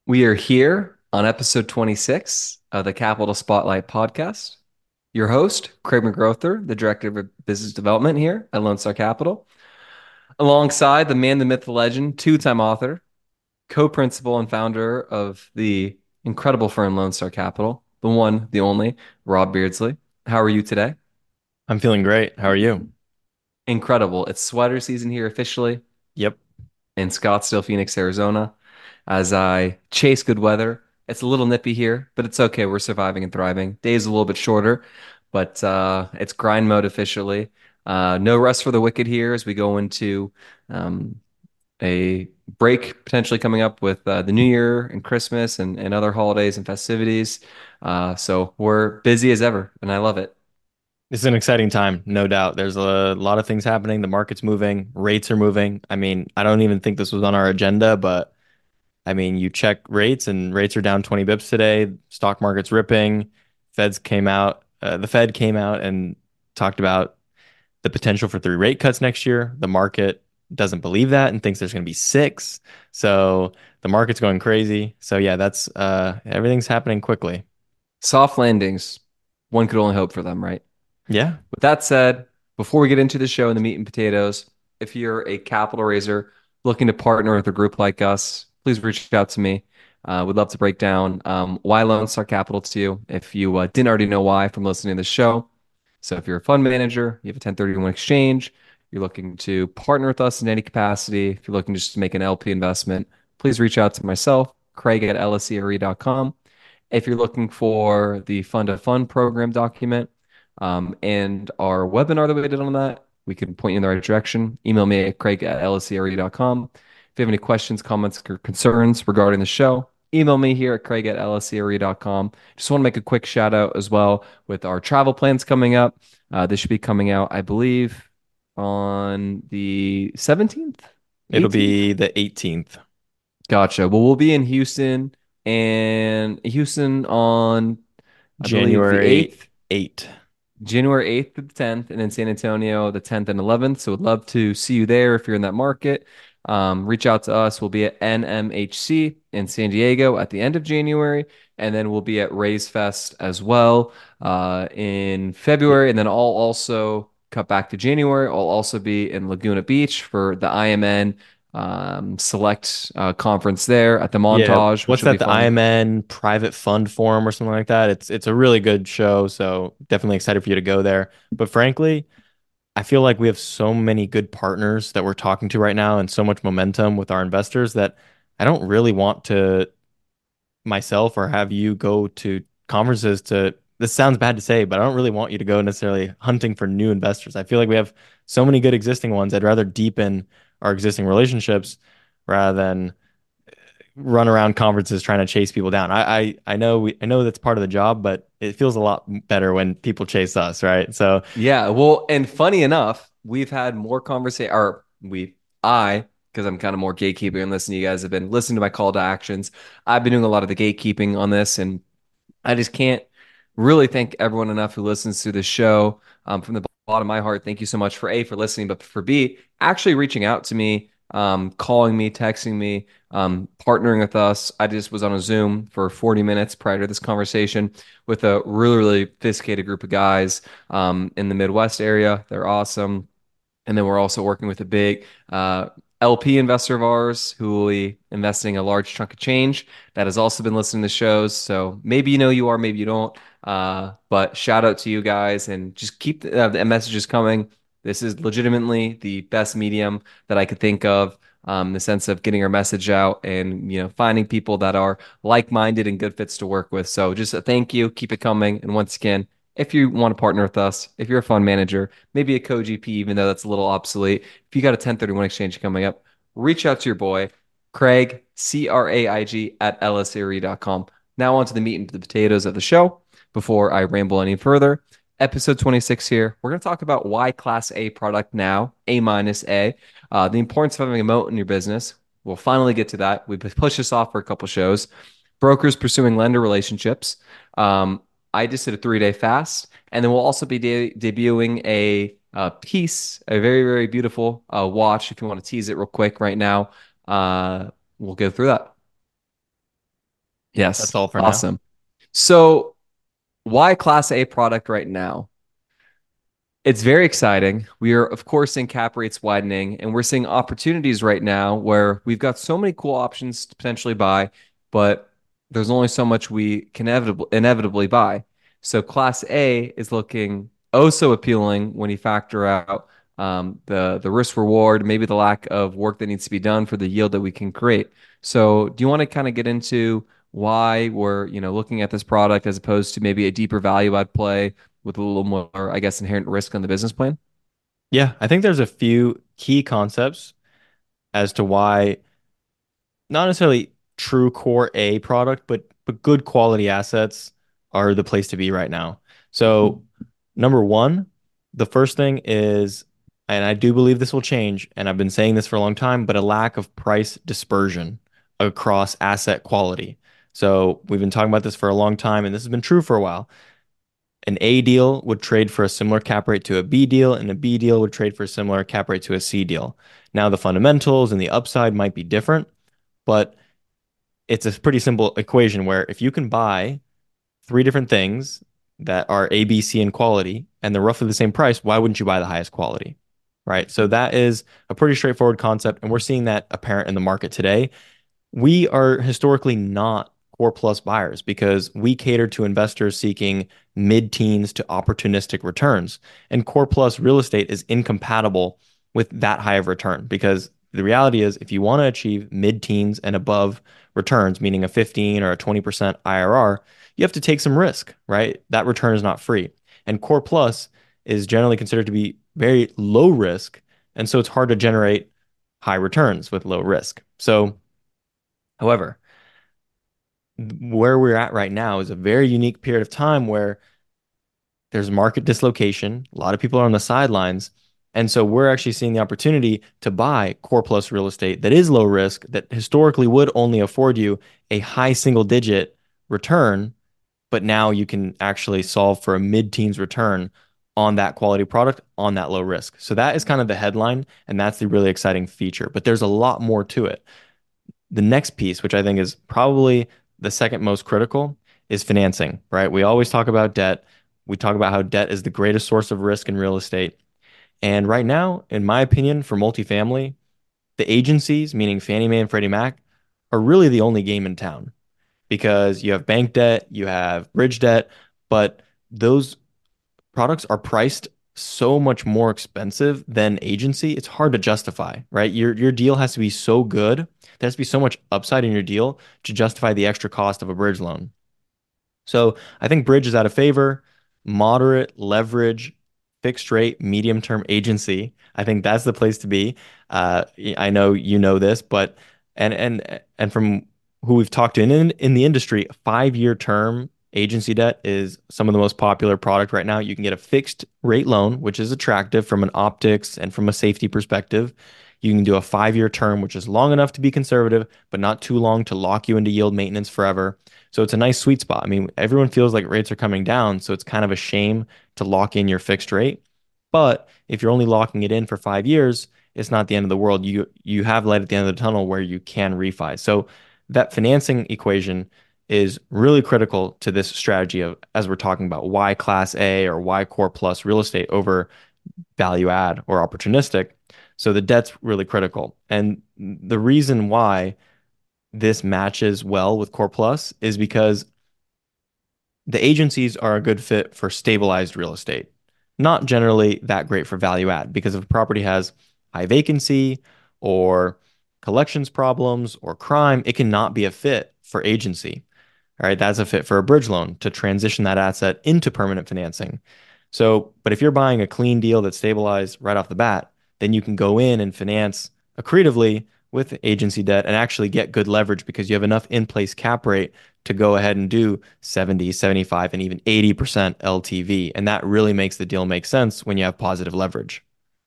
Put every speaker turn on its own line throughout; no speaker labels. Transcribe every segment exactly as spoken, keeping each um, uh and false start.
We are here on episode twenty-six of the Capital Spotlight podcast. Your host, Craig McGrother, the Director of Business Development here at Lone Star Capital, alongside the man, the myth, the legend, two-time author, co-principal and founder of the incredible firm Lone Star Capital, the one, the only, Rob Beardsley. How are you today?
I'm feeling great. How are you?
Incredible. It's sweater season here officially
Yep.
in Scottsdale, Phoenix, Arizona, as I chase good weather. It's a little nippy here, but it's okay. We're surviving and thriving. Days a little bit shorter, but uh, it's grind mode officially. Uh, no rest for the wicked here as we go into um, a break potentially coming up with uh, the New Year and Christmas and, and other holidays and festivities. Uh, so we're busy as ever, and I love it.
It's an exciting time, no doubt. There's a lot of things happening. The market's moving, rates are moving. I mean, I don't even think this was on our agenda, but I mean, you check rates and rates are down twenty bips today. Stock market's ripping. Feds came out, uh, the Fed came out and talked about the potential for three rate cuts next year. The market doesn't believe that and thinks there's going to be six. So the market's going crazy. So yeah, that's uh everything's happening quickly.
Soft landings, one could only hope for them, right?
Yeah.
With that said, before we get into the show and the meat and potatoes, if you're a capital raiser looking to partner with a group like us, please reach out to me. Uh, we'd love to break down um, why Lone Star Capital to you if you uh, didn't already know why from listening to the show. So if you're a fund manager, you have a ten thirty-one exchange, you're looking to partner with us in any capacity, if you're looking just to make an L P investment, please reach out to myself, Craig at L S E R E dot com. If you're looking for the fund of fund program document um, and our webinar that we did on that, we can point you in the right direction. Email me at craig at L S E R E dot com. If you have any questions, comments, or concerns regarding the show, email me here at craig at L S E R E dot com. Just want to make a quick shout out as well with our travel plans coming up. Uh, this should be coming out, I believe, on the seventeenth,
It'll
eighteenth.
be the eighteenth,
Gotcha. Well, we'll be in Houston and Houston on, I believe, the
January
eighth,
eighth.
January eighth to the tenth, and then San Antonio the tenth and eleventh. So would love to see you there if you're in that market. Um, reach out to us. We'll be at N M H C in San Diego at the end of January, and then we'll be at Raise Fest as well uh, in
Yep.
February. And then I'll also cut back to January. I'll also be in Laguna Beach for the I M N um, select uh, conference there at the
Yeah.
Montage, which
What's
will be
that? The
fun.
I M N Private Fund Forum or something like that. It's it's a really good show, so definitely excited for you to go there. But frankly, I feel like we have so many good partners that we're talking to right now and so much momentum with our investors that I don't really want to myself or have you go to conferences to this sounds bad to say, but I don't really want you to go necessarily hunting for new investors. I feel like we have so many good existing ones. I'd rather deepen our existing relationships rather than run around conferences trying to chase people down. I I, I know we I know that's part of the job, but it feels a lot better when people chase us, right? So
Yeah, well, and funny enough, we've had more conversation, or we, I, because I'm kind of more gatekeeping and listening. You guys have been listening to my call to actions. I've been doing a lot of the gatekeeping on this, and I just can't really thank everyone enough who listens to the show. Um, from the bottom of my heart, thank you so much for A, for listening, but for B, actually reaching out to me, um, calling me, texting me, um, partnering with us. I just was on a Zoom for forty minutes prior to this conversation with a really, really sophisticated group of guys um, in the Midwest area. They're awesome. And then we're also working with a big uh, L P investor of ours who will be investing a large chunk of change that has also been listening to shows. So maybe you know you are, maybe you don't. Uh, but shout out to you guys and just keep the, uh, the messages coming. This is legitimately the best medium that I could think of. Um, in the sense of getting our message out and you know finding people that are like-minded and good fits to work with. So just a thank you, keep it coming, and once again, if you want to partner with us, if you're a fund manager, maybe a co-G P, even though that's a little obsolete. If you got a ten thirty-one exchange coming up, reach out to your boy, Craig, C R A I G, at L S A R E dot com. Now on to the meat and the potatoes of the show. Before I ramble any further, episode twenty-six here, we're going to talk about why Class A product now, A minus A, uh, the importance of having a moat in your business. We'll finally get to that. We've pushed this off for a couple shows. Brokers pursuing lender relationships. Um, I just did a three day fast, and then we'll also be de- debuting a uh, piece, a very, very beautiful uh, watch. If you want to tease it real quick right now, uh, we'll go through that.
That's
Yes.
all for now.
Awesome. So why Class A product right now? It's very exciting. We are, of course, seeing cap rates widening, and we're seeing opportunities right now where we've got so many cool options to potentially buy, but there's only so much we can inevitably, inevitably buy. So Class A is looking oh so appealing when you factor out um, the the risk reward, maybe the lack of work that needs to be done for the yield that we can create. So, do you want to kind of get into why we're, you know, looking at this product as opposed to maybe a deeper value add play with a little more, I guess, inherent risk on the business plan?
Yeah, I think there's a few key concepts as to why not necessarily true core A product, but but good quality assets are the place to be right now. So, number one, the first thing is, and I do believe this will change, and I've been saying this for a long time, but a lack of price dispersion across asset quality. So, we've been talking about this for a long time, and this has been true for a while. An A deal would trade for a similar cap rate to a B deal, and a B deal would trade for a similar cap rate to a C deal. Now, the fundamentals and the upside might be different, but it's a pretty simple equation where if you can buy three different things that are A, B, C in quality and they're roughly the same price, why wouldn't you buy the highest quality? Right. So that is a pretty straightforward concept. And we're seeing that apparent in the market today. We are historically not core plus buyers because we cater to investors seeking mid-teens to opportunistic returns. And core plus real estate is incompatible with that high of return because the reality is if you want to achieve mid-teens and above returns, meaning a fifteen or a twenty percent I R R, you have to take some risk, right? That return is not free. And core plus is generally considered to be very low risk. And so it's hard to generate high returns with low risk. So however, where we're at right now is a very unique period of time where there's market dislocation. A lot of people are on the sidelines. And so we're actually seeing the opportunity to buy core plus real estate that is low risk, that historically would only afford you a high single digit return, but now you can actually solve for a mid-teens return on that quality product on that low risk. So that is kind of the headline, and that's the really exciting feature. But there's a lot more to it. The next piece, which I think is probably the second most critical, is financing, right? We always talk about debt. We talk about how debt is the greatest source of risk in real estate. And right now, in my opinion, for multifamily, the agencies, meaning Fannie Mae and Freddie Mac, are really the only game in town because you have bank debt, you have bridge debt, but those products are priced so much more expensive than agency. It's hard to justify, right? Your your deal has to be so good. There has to be so much upside in your deal to justify the extra cost of a bridge loan. So I think bridge is out of favor. Moderate leverage, fixed rate, medium term agency. I think that's the place to be. Uh, I know you know this, but and and and from who we've talked to in in the industry, five year term agency debt is some of the most popular product right now. You can get a fixed rate loan, which is attractive from an optics and from a safety perspective. You can do a five year term, which is long enough to be conservative, but not too long to lock you into yield maintenance forever. So it's a nice sweet spot. I mean, everyone feels like rates are coming down, so it's kind of a shame to lock in your fixed rate. But if you're only locking it in for five years, it's not the end of the world. You you have light at the end of the tunnel where you can refi. So that financing equation is really critical to this strategy of as we're talking about why class A or why core plus real estate over value add or opportunistic. So the debt's really critical. And the reason why this matches well with core plus is because the agencies are a good fit for stabilized real estate. Not generally that great for value add because if a property has high vacancy or collections problems or crime, it cannot be a fit for agency. All right, that's a fit for a bridge loan to transition that asset into permanent financing. So, but if you're buying a clean deal that's stabilized right off the bat, then you can go in and finance accretively with agency debt and actually get good leverage because you have enough in-place cap rate to go ahead and do seventy, seventy-five, and even eighty percent L T V. And that really makes the deal make sense when you have positive leverage.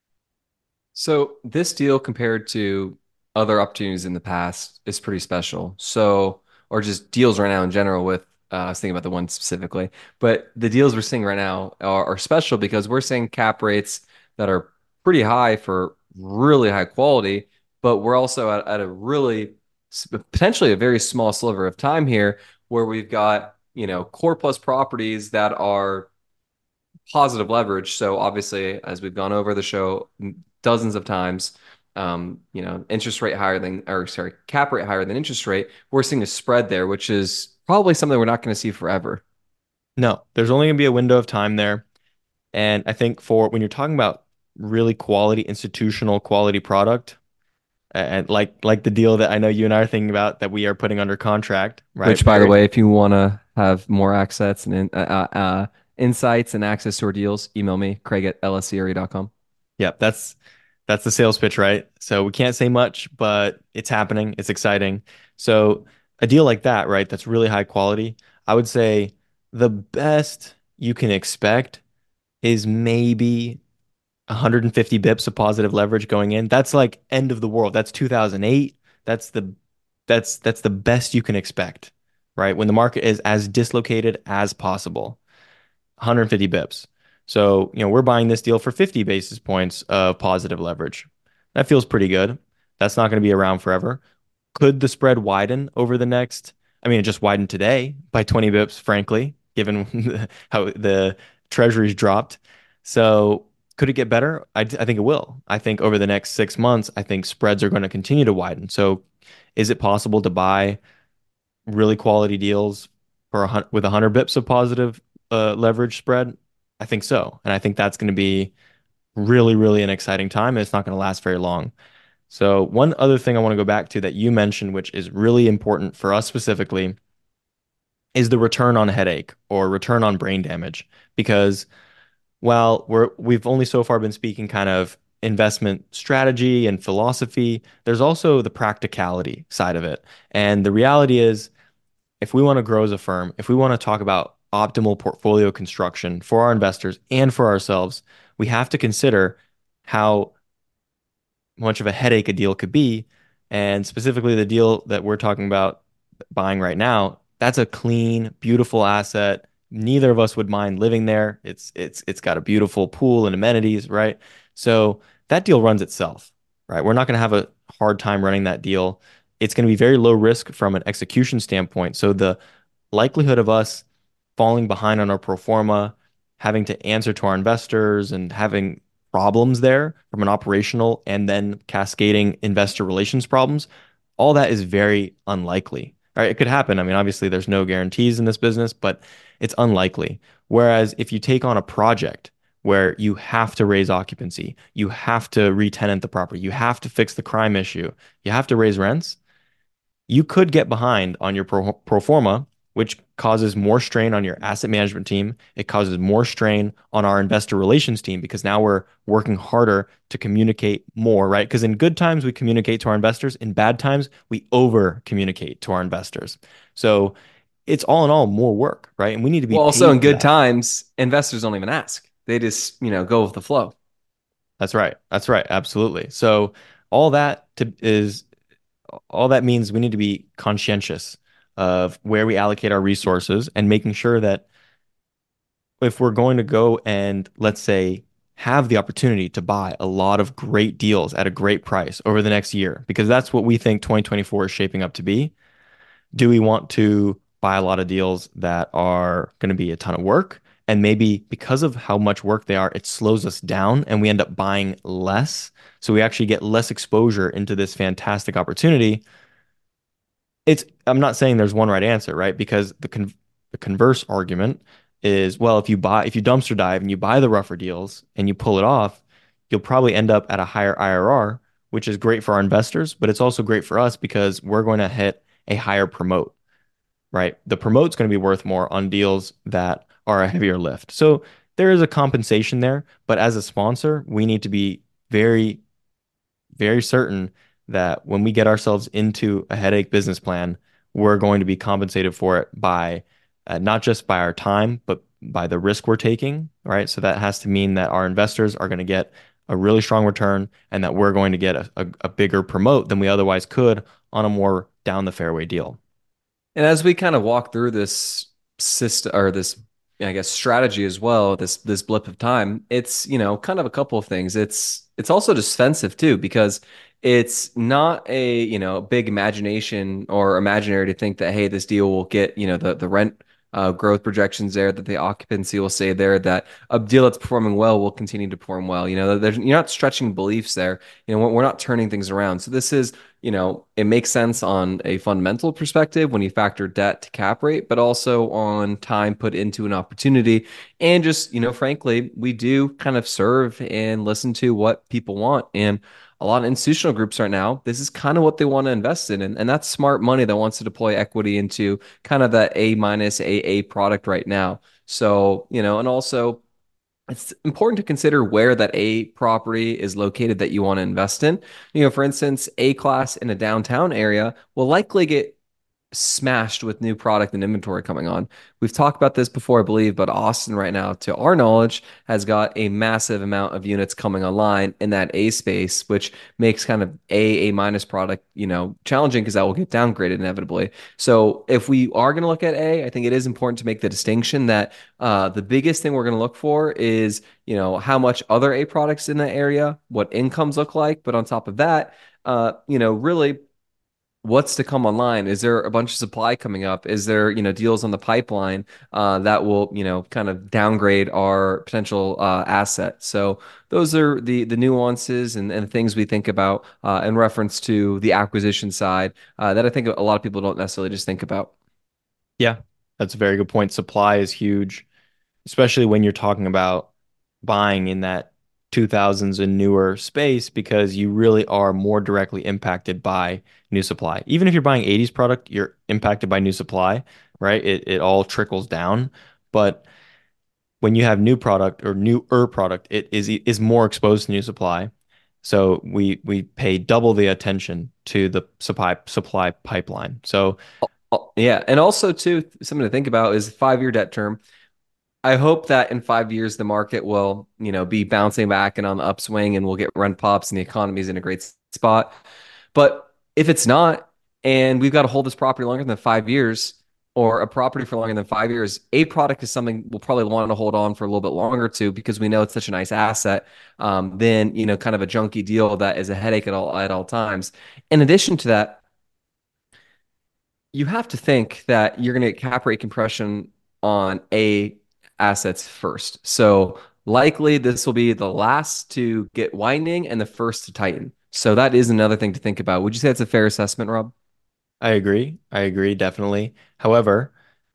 So this deal compared to other opportunities in the past is pretty special. So, or just deals right now in general with, uh, I was thinking about the one specifically, but the deals we're seeing right now are, are special because we're seeing cap rates that are pretty high for really high quality, but we're also at, at a really potentially a very small sliver of time here where we've got, you know, core plus properties that are positive leverage. So obviously, as we've gone over the show dozens of times, um, you know, interest rate higher than, or sorry, cap rate higher than interest rate, we're seeing a spread there, which is probably something we're not going to see forever.
No, there's only going to be a window of time there. And I think for when you're talking about really quality institutional quality product, and like like the deal that I know you and I are thinking about that we are putting under contract, right?
Which, by the
Very,
way, if you want to have more access and in, uh, uh, uh, insights and access to our deals, email me, Craig at l s c r e dot com.
yeah, that's that's the sales pitch, right? So we can't say much, but it's happening. It's exciting. So a deal like that, right? That's really high quality. I would say the best you can expect is maybe one hundred fifty bips of positive leverage going in. That's like end of the world. That's two thousand eight. That's the that's that's the best you can expect, right? When the market is as dislocated as possible. one hundred fifty bips. So, you know, we're buying this deal for fifty basis points of positive leverage. That feels pretty good. That's not going to be around forever. Could the spread widen over the next? I mean, it just widened today by twenty bips, frankly, given how the treasuries dropped. So, could it get better? I, I think it will. I think over the next six months, I think spreads are going to continue to widen. So, is it possible to buy really quality deals for a, hun- with one hundred bips of positive uh, leverage spread? I think so. And I think that's going to be really, really an exciting time. And it's not going to last very long. So, one other thing I want to go back to that you mentioned, which is really important for us specifically, is the return on headache or return on brain damage. Because while we're we've only so far been speaking kind of investment strategy and philosophy, there's also the practicality side of it. And the reality is, if we want to grow as a firm, if we want to talk about optimal portfolio construction for our investors and for ourselves, we have to consider how much of a headache a deal could be. And specifically, the deal that we're talking about buying right now, that's a clean, beautiful asset. Neither of us would mind living there. It's it's it's got a beautiful pool and amenities, right? So that deal runs itself, right? We're not going to have a hard time running that deal. It's going to be very low risk from an execution standpoint. So the likelihood of us falling behind on our pro forma, having to answer to our investors and having problems there from an operational and then cascading investor relations problems, all that is very unlikely. All right, it could happen. I mean, obviously, there's no guarantees in this business, but it's unlikely. Whereas if you take on a project where you have to raise occupancy, you have to re-tenant the property, you have to fix the crime issue, you have to raise rents, you could get behind on your pro, pro forma, which causes more strain on your asset management team. It causes more strain on our investor relations team because now we're working harder to communicate more, right? Because in good times, we communicate to our investors. In bad times, we over communicate to our investors. So it's all in all more work, right? And we need to be
Well, also
paid
in
for
good
that.
times, investors don't even ask. They just, you know, go with the flow.
That's right. That's right. Absolutely. So all that to, is all that means we need to be conscientious of where we allocate our resources and making sure that if we're going to go and let's say have the opportunity to buy a lot of great deals at a great price over the next year, because that's what we think twenty twenty-four is shaping up to be. Do we want to buy a lot of deals that are going to be a ton of work? And maybe because of how much work they are, it slows us down and we end up buying less. So we actually get less exposure into this fantastic opportunity. It's I'm not saying there's one right answer, right? Because the con the converse argument is, well, if you buy if you dumpster dive and you buy the rougher deals and you pull it off, you'll probably end up at a higher I R R, which is great for our investors, but it's also great for us because we're going to hit a higher promote, right? The promote's going to be worth more on deals that are a heavier lift. So there is a compensation there, but as a sponsor, we need to be very very certain that when we get ourselves into a headache business plan, we're going to be compensated for it by uh, not just by our time, but by the risk we're taking, right? So that has to mean that our investors are going to get a really strong return and that we're going to get a, a, a bigger promote than we otherwise could on a more down the fairway deal.
And as we kind of walk through this system or this I guess strategy as well, this this blip of time, it's, you know, kind of a couple of things. It's it's also defensive too, because it's not a, you know, big imagination or imaginary to think that, hey, this deal will get, you know, the the rent uh, growth projections there, that the occupancy will stay there, that a deal that's performing well will continue to perform well. You know, there's, you're not stretching beliefs there. You know, we're, we're not turning things around. So this is, you know, it makes sense on a fundamental perspective when you factor debt to cap rate, but also on time put into an opportunity. And just, you know, frankly, we do kind of serve and listen to what people want. And a lot of institutional groups right now, this is kind of what they want to invest in. And, and that's smart money that wants to deploy equity into kind of that A minus A A product right now. So, you know, and also, it's important to consider where that A property is located that you want to invest in. You know, for instance, A class in a downtown area will likely get smashed with new product and inventory coming on. We've talked about this before, I believe, but Austin right now, to our knowledge, has got a massive amount of units coming online in that A space, which makes kind of A, A minus product, you know, challenging because that will get downgraded inevitably. So if we are going to look at A, I think it is important to make the distinction that uh, the biggest thing we're going to look for is, you know, how much other A products in that area, what incomes look like. But on top of that, uh, you know, really what's to come online? Is there a bunch of supply coming up? Is there, you know, deals on the pipeline uh, that will, you know, kind of downgrade our potential uh, asset? So those are the the nuances and, and things we think about uh, in reference to the acquisition side uh, that I think a lot of people don't necessarily just think about.
Yeah, that's a very good point. Supply is huge, especially when you're talking about buying in that two thousands and newer space because you really are more directly impacted by new supply. Even if you're buying eighties product, you're impacted by new supply, right? It it all trickles down. But when you have new product or newer product, it is is more exposed to new supply. So we we pay double the attention to the supply supply pipeline. So
Oh, yeah, and also too, something to think about is five-year debt term. I hope that in five years the market will, you know, be bouncing back and on the upswing, and we'll get rent pops and the economy is in a great spot. But if it's not, and we've got to hold this property longer than five years, or a property for longer than five years, a product is something we'll probably want to hold on for a little bit longer to because we know it's such a nice asset. Um, than, you know, kind of a junky deal that is a headache at all at all times. In addition to that, you have to think that you're going to get cap rate compression on A assets first. So likely this will be the last to get widening and the first to tighten. So that is another thing to think about. Would you say that's a fair assessment, Rob?
I agree. I agree, definitely. However,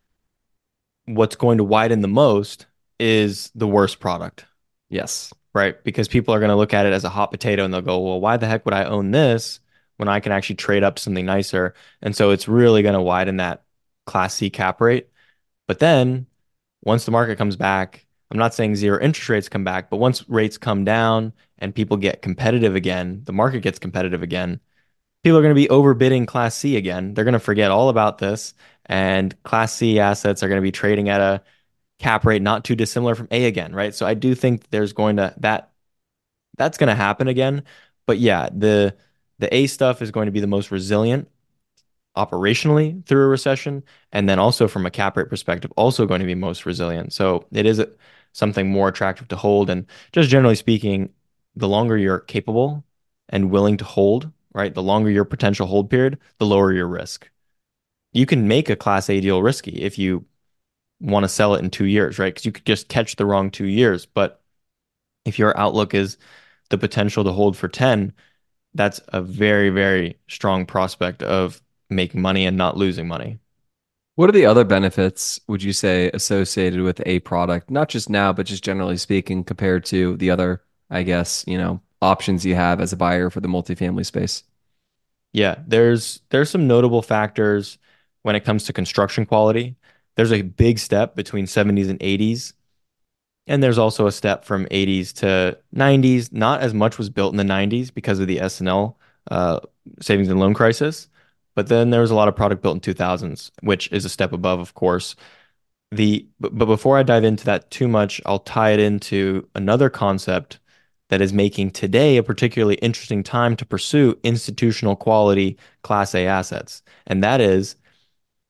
what's going to widen the most is the worst product,
Yes.
right? Because people are going to look at it as a hot potato and they'll go, well, why the heck would I own this when I can actually trade up to something nicer? And so it's really going to widen that Class C cap rate. But then once the market comes back, I'm not saying zero interest rates come back, but once rates come down and people get competitive again, the market gets competitive again, people are going to be overbidding Class C again. They're going to forget all about this, and Class C assets are going to be trading at a cap rate not too dissimilar from A again, right? So I do think there's going to that that's going to happen again. But yeah, the the A stuff is going to be the most resilient operationally through a recession, and then also from a cap rate perspective, also going to be most resilient. So it is something more attractive to hold. And just generally speaking, the longer you're capable and willing to hold, right, the longer your potential hold period, the lower your risk. You can make a Class A deal risky if you want to sell it in two years, right? Because you could just catch the wrong two years. But if your outlook is the potential to hold for ten, that's a very, very strong prospect of making money and not losing money.
What are the other benefits, would you say, associated with a product, not just now, but just generally speaking, compared to the other, I guess, you know, options you have as a buyer for the multifamily space?
Yeah, there's there's some notable factors when it comes to construction quality. There's a big step between seventies and eighties, and there's also a step from eighties to nineties. Not as much was built in the nineties because of the S and L uh, savings and loan crisis, but then there was a lot of product built in two thousands, which is a step above, of course. The but, but before I dive into that too much, I'll tie it into another concept that is making today a particularly interesting time to pursue institutional quality Class A assets, and that is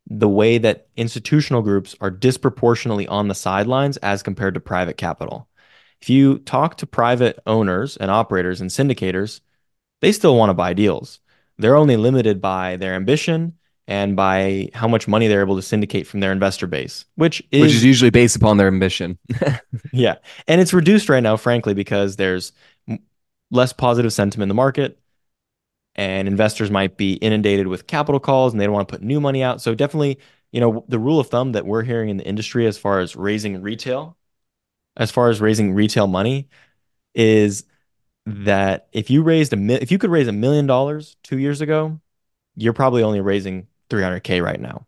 the way that institutional groups are disproportionately on the sidelines as compared to private capital. If you talk to private owners and operators and syndicators, they still want to buy deals. They're only limited by their ambition and by how much money they're able to syndicate from their investor base, which
which is
is,
usually based upon their ambition.
yeah. And it's reduced right now, frankly, because there's less positive sentiment in the market and investors might be inundated with capital calls and they don't want to put new money out. So definitely, you know, the rule of thumb that we're hearing in the industry as far as raising retail, as far as raising retail money is that if you raised a mi- if you could raise a million dollars two years ago, you're probably only raising three hundred k right now.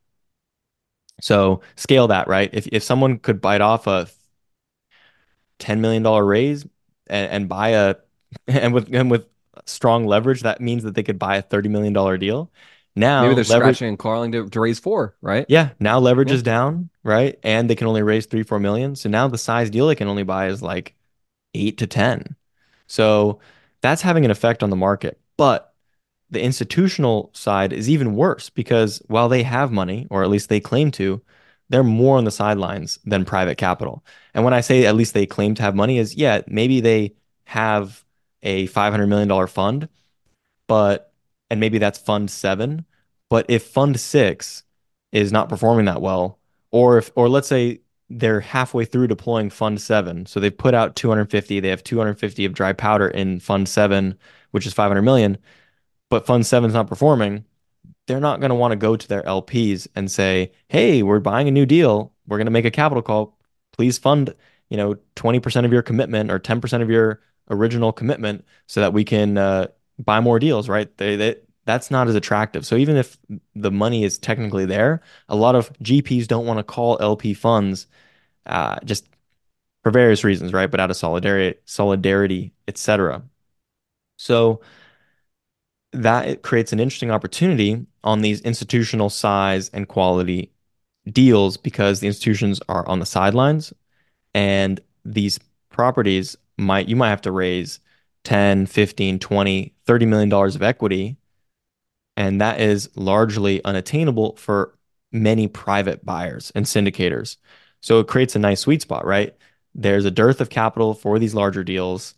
So scale that, right? If if someone could bite off a ten million dollar raise and, and buy a and with and with strong leverage, that means that they could buy a thirty million dollar deal.
Maybe
Now
they're
leverage,
scratching and clawing to, to raise four, right?
yeah, now leverage
Yeah.
is down, right? And they can only raise three, four million. So now the size deal they can only buy is like eight to ten. So that's having an effect on the market. But the institutional side is even worse because while they have money, or at least they claim to, they're more on the sidelines than private capital. And when I say at least they claim to have money, is yeah, maybe they have a five hundred million dollar fund, but and maybe that's fund seven. But if fund six is not performing that well, or if or let's say they're halfway through deploying fund seven, so they've put out two hundred fifty, they have two hundred fifty of dry powder in fund seven, which is five hundred million, but fund seven is not performing, they're not going to want to go to their L Ps and say, "Hey, we're buying a new deal. We're going to make a capital call. Please fund, you know, twenty percent of your commitment or ten percent of your original commitment so that we can uh, buy more deals," right? They, they, that's not as attractive. So even if the money is technically there, a lot of G Ps don't want to call L P funds uh, just for various reasons, right? But out of solidarity, solidarity, et cetera. So that it creates an interesting opportunity on these institutional size and quality deals because the institutions are on the sidelines and these properties might you might have to raise ten, fifteen, twenty, thirty million dollars of equity, and that is largely unattainable for many private buyers and syndicators. So it creates a nice sweet spot, right? There's a dearth of capital for these larger deals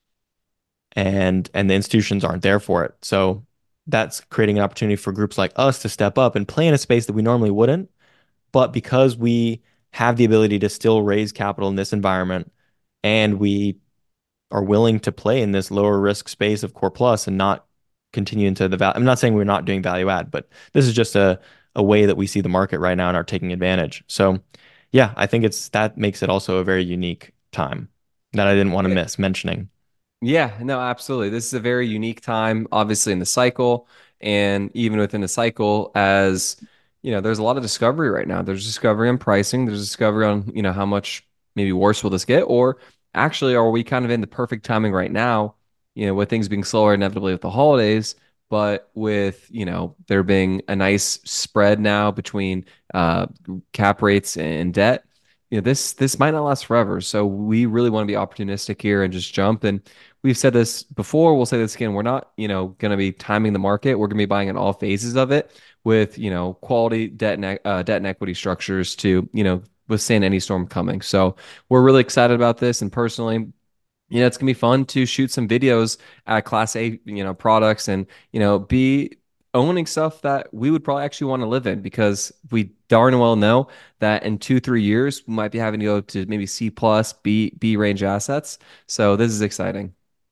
and and the institutions aren't there for it. So that's creating an opportunity for groups like us to step up and play in a space that we normally wouldn't. But because we have the ability to still raise capital in this environment and we are willing to play in this lower risk space of core plus and not continue into the value. I'm not saying we're not doing value add, but this is just a a way that we see the market right now and are taking advantage. So yeah, I think it's that makes it also a very unique time that I didn't want to
Yeah.
miss mentioning.
Yeah, no, absolutely. This is a very unique time, obviously, in the cycle. And even within the cycle, as you know, there's a lot of discovery right now. There's discovery on pricing, there's discovery on, you know, how much maybe worse will this get, or actually, are we kind of in the perfect timing right now, you know, with things being slower inevitably with the holidays, but with, you know, there being a nice spread now between uh, cap rates and debt. You know, this this might not last forever. So we really want to be opportunistic here and just jump. And we've said this before, we'll say this again. We're not, you know, going to be timing the market. We're going to be buying in all phases of it with, you know, quality debt and e- uh, debt and equity structures to, you know, withstand any storm coming. So we're really excited about this. And personally, you know, it's gonna be fun to shoot some videos at Class A, you know, products and, you know, be owning stuff that we would probably actually want to live in because we darn well know that in two, three years we might be having to go to maybe C plus, B, B range assets. So this is exciting.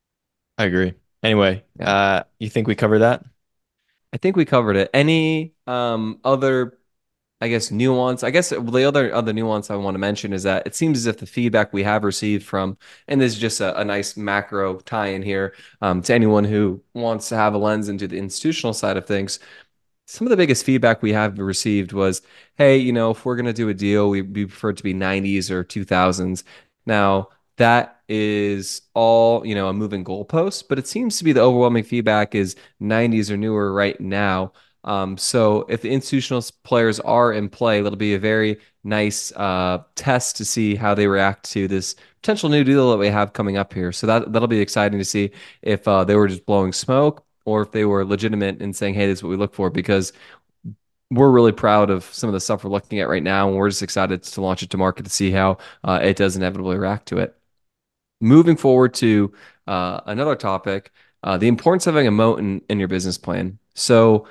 I agree. Anyway,
Yeah.
uh, you think we covered that?
I think we covered it. Any um other I guess nuance. I guess the other other nuance I want to mention is that it seems as if the feedback we have received from, and this is just a, a nice macro tie-in here um, to anyone who wants to have a lens into the institutional side of things. Some of the biggest feedback we have received was, hey, you know, if we're going to do a deal, we, we prefer it to be nineties or two thousands. Now, that is all, you know, a moving goalpost, but it seems to be the overwhelming feedback is nineties or newer right now. Um, so if the institutional players are in play, that'll be a very nice uh, test to see how they react to this potential new deal that we have coming up here. So that that'll be exciting to see if uh, they were just blowing smoke or if they were legitimate in saying, hey, this is what we look for. Because we're really proud of some of the stuff we're looking at right now, and we're just excited to launch it to market to see how uh, it does inevitably react to it. Moving forward to uh, another topic, uh, the importance of having a moat in, in your business plan. So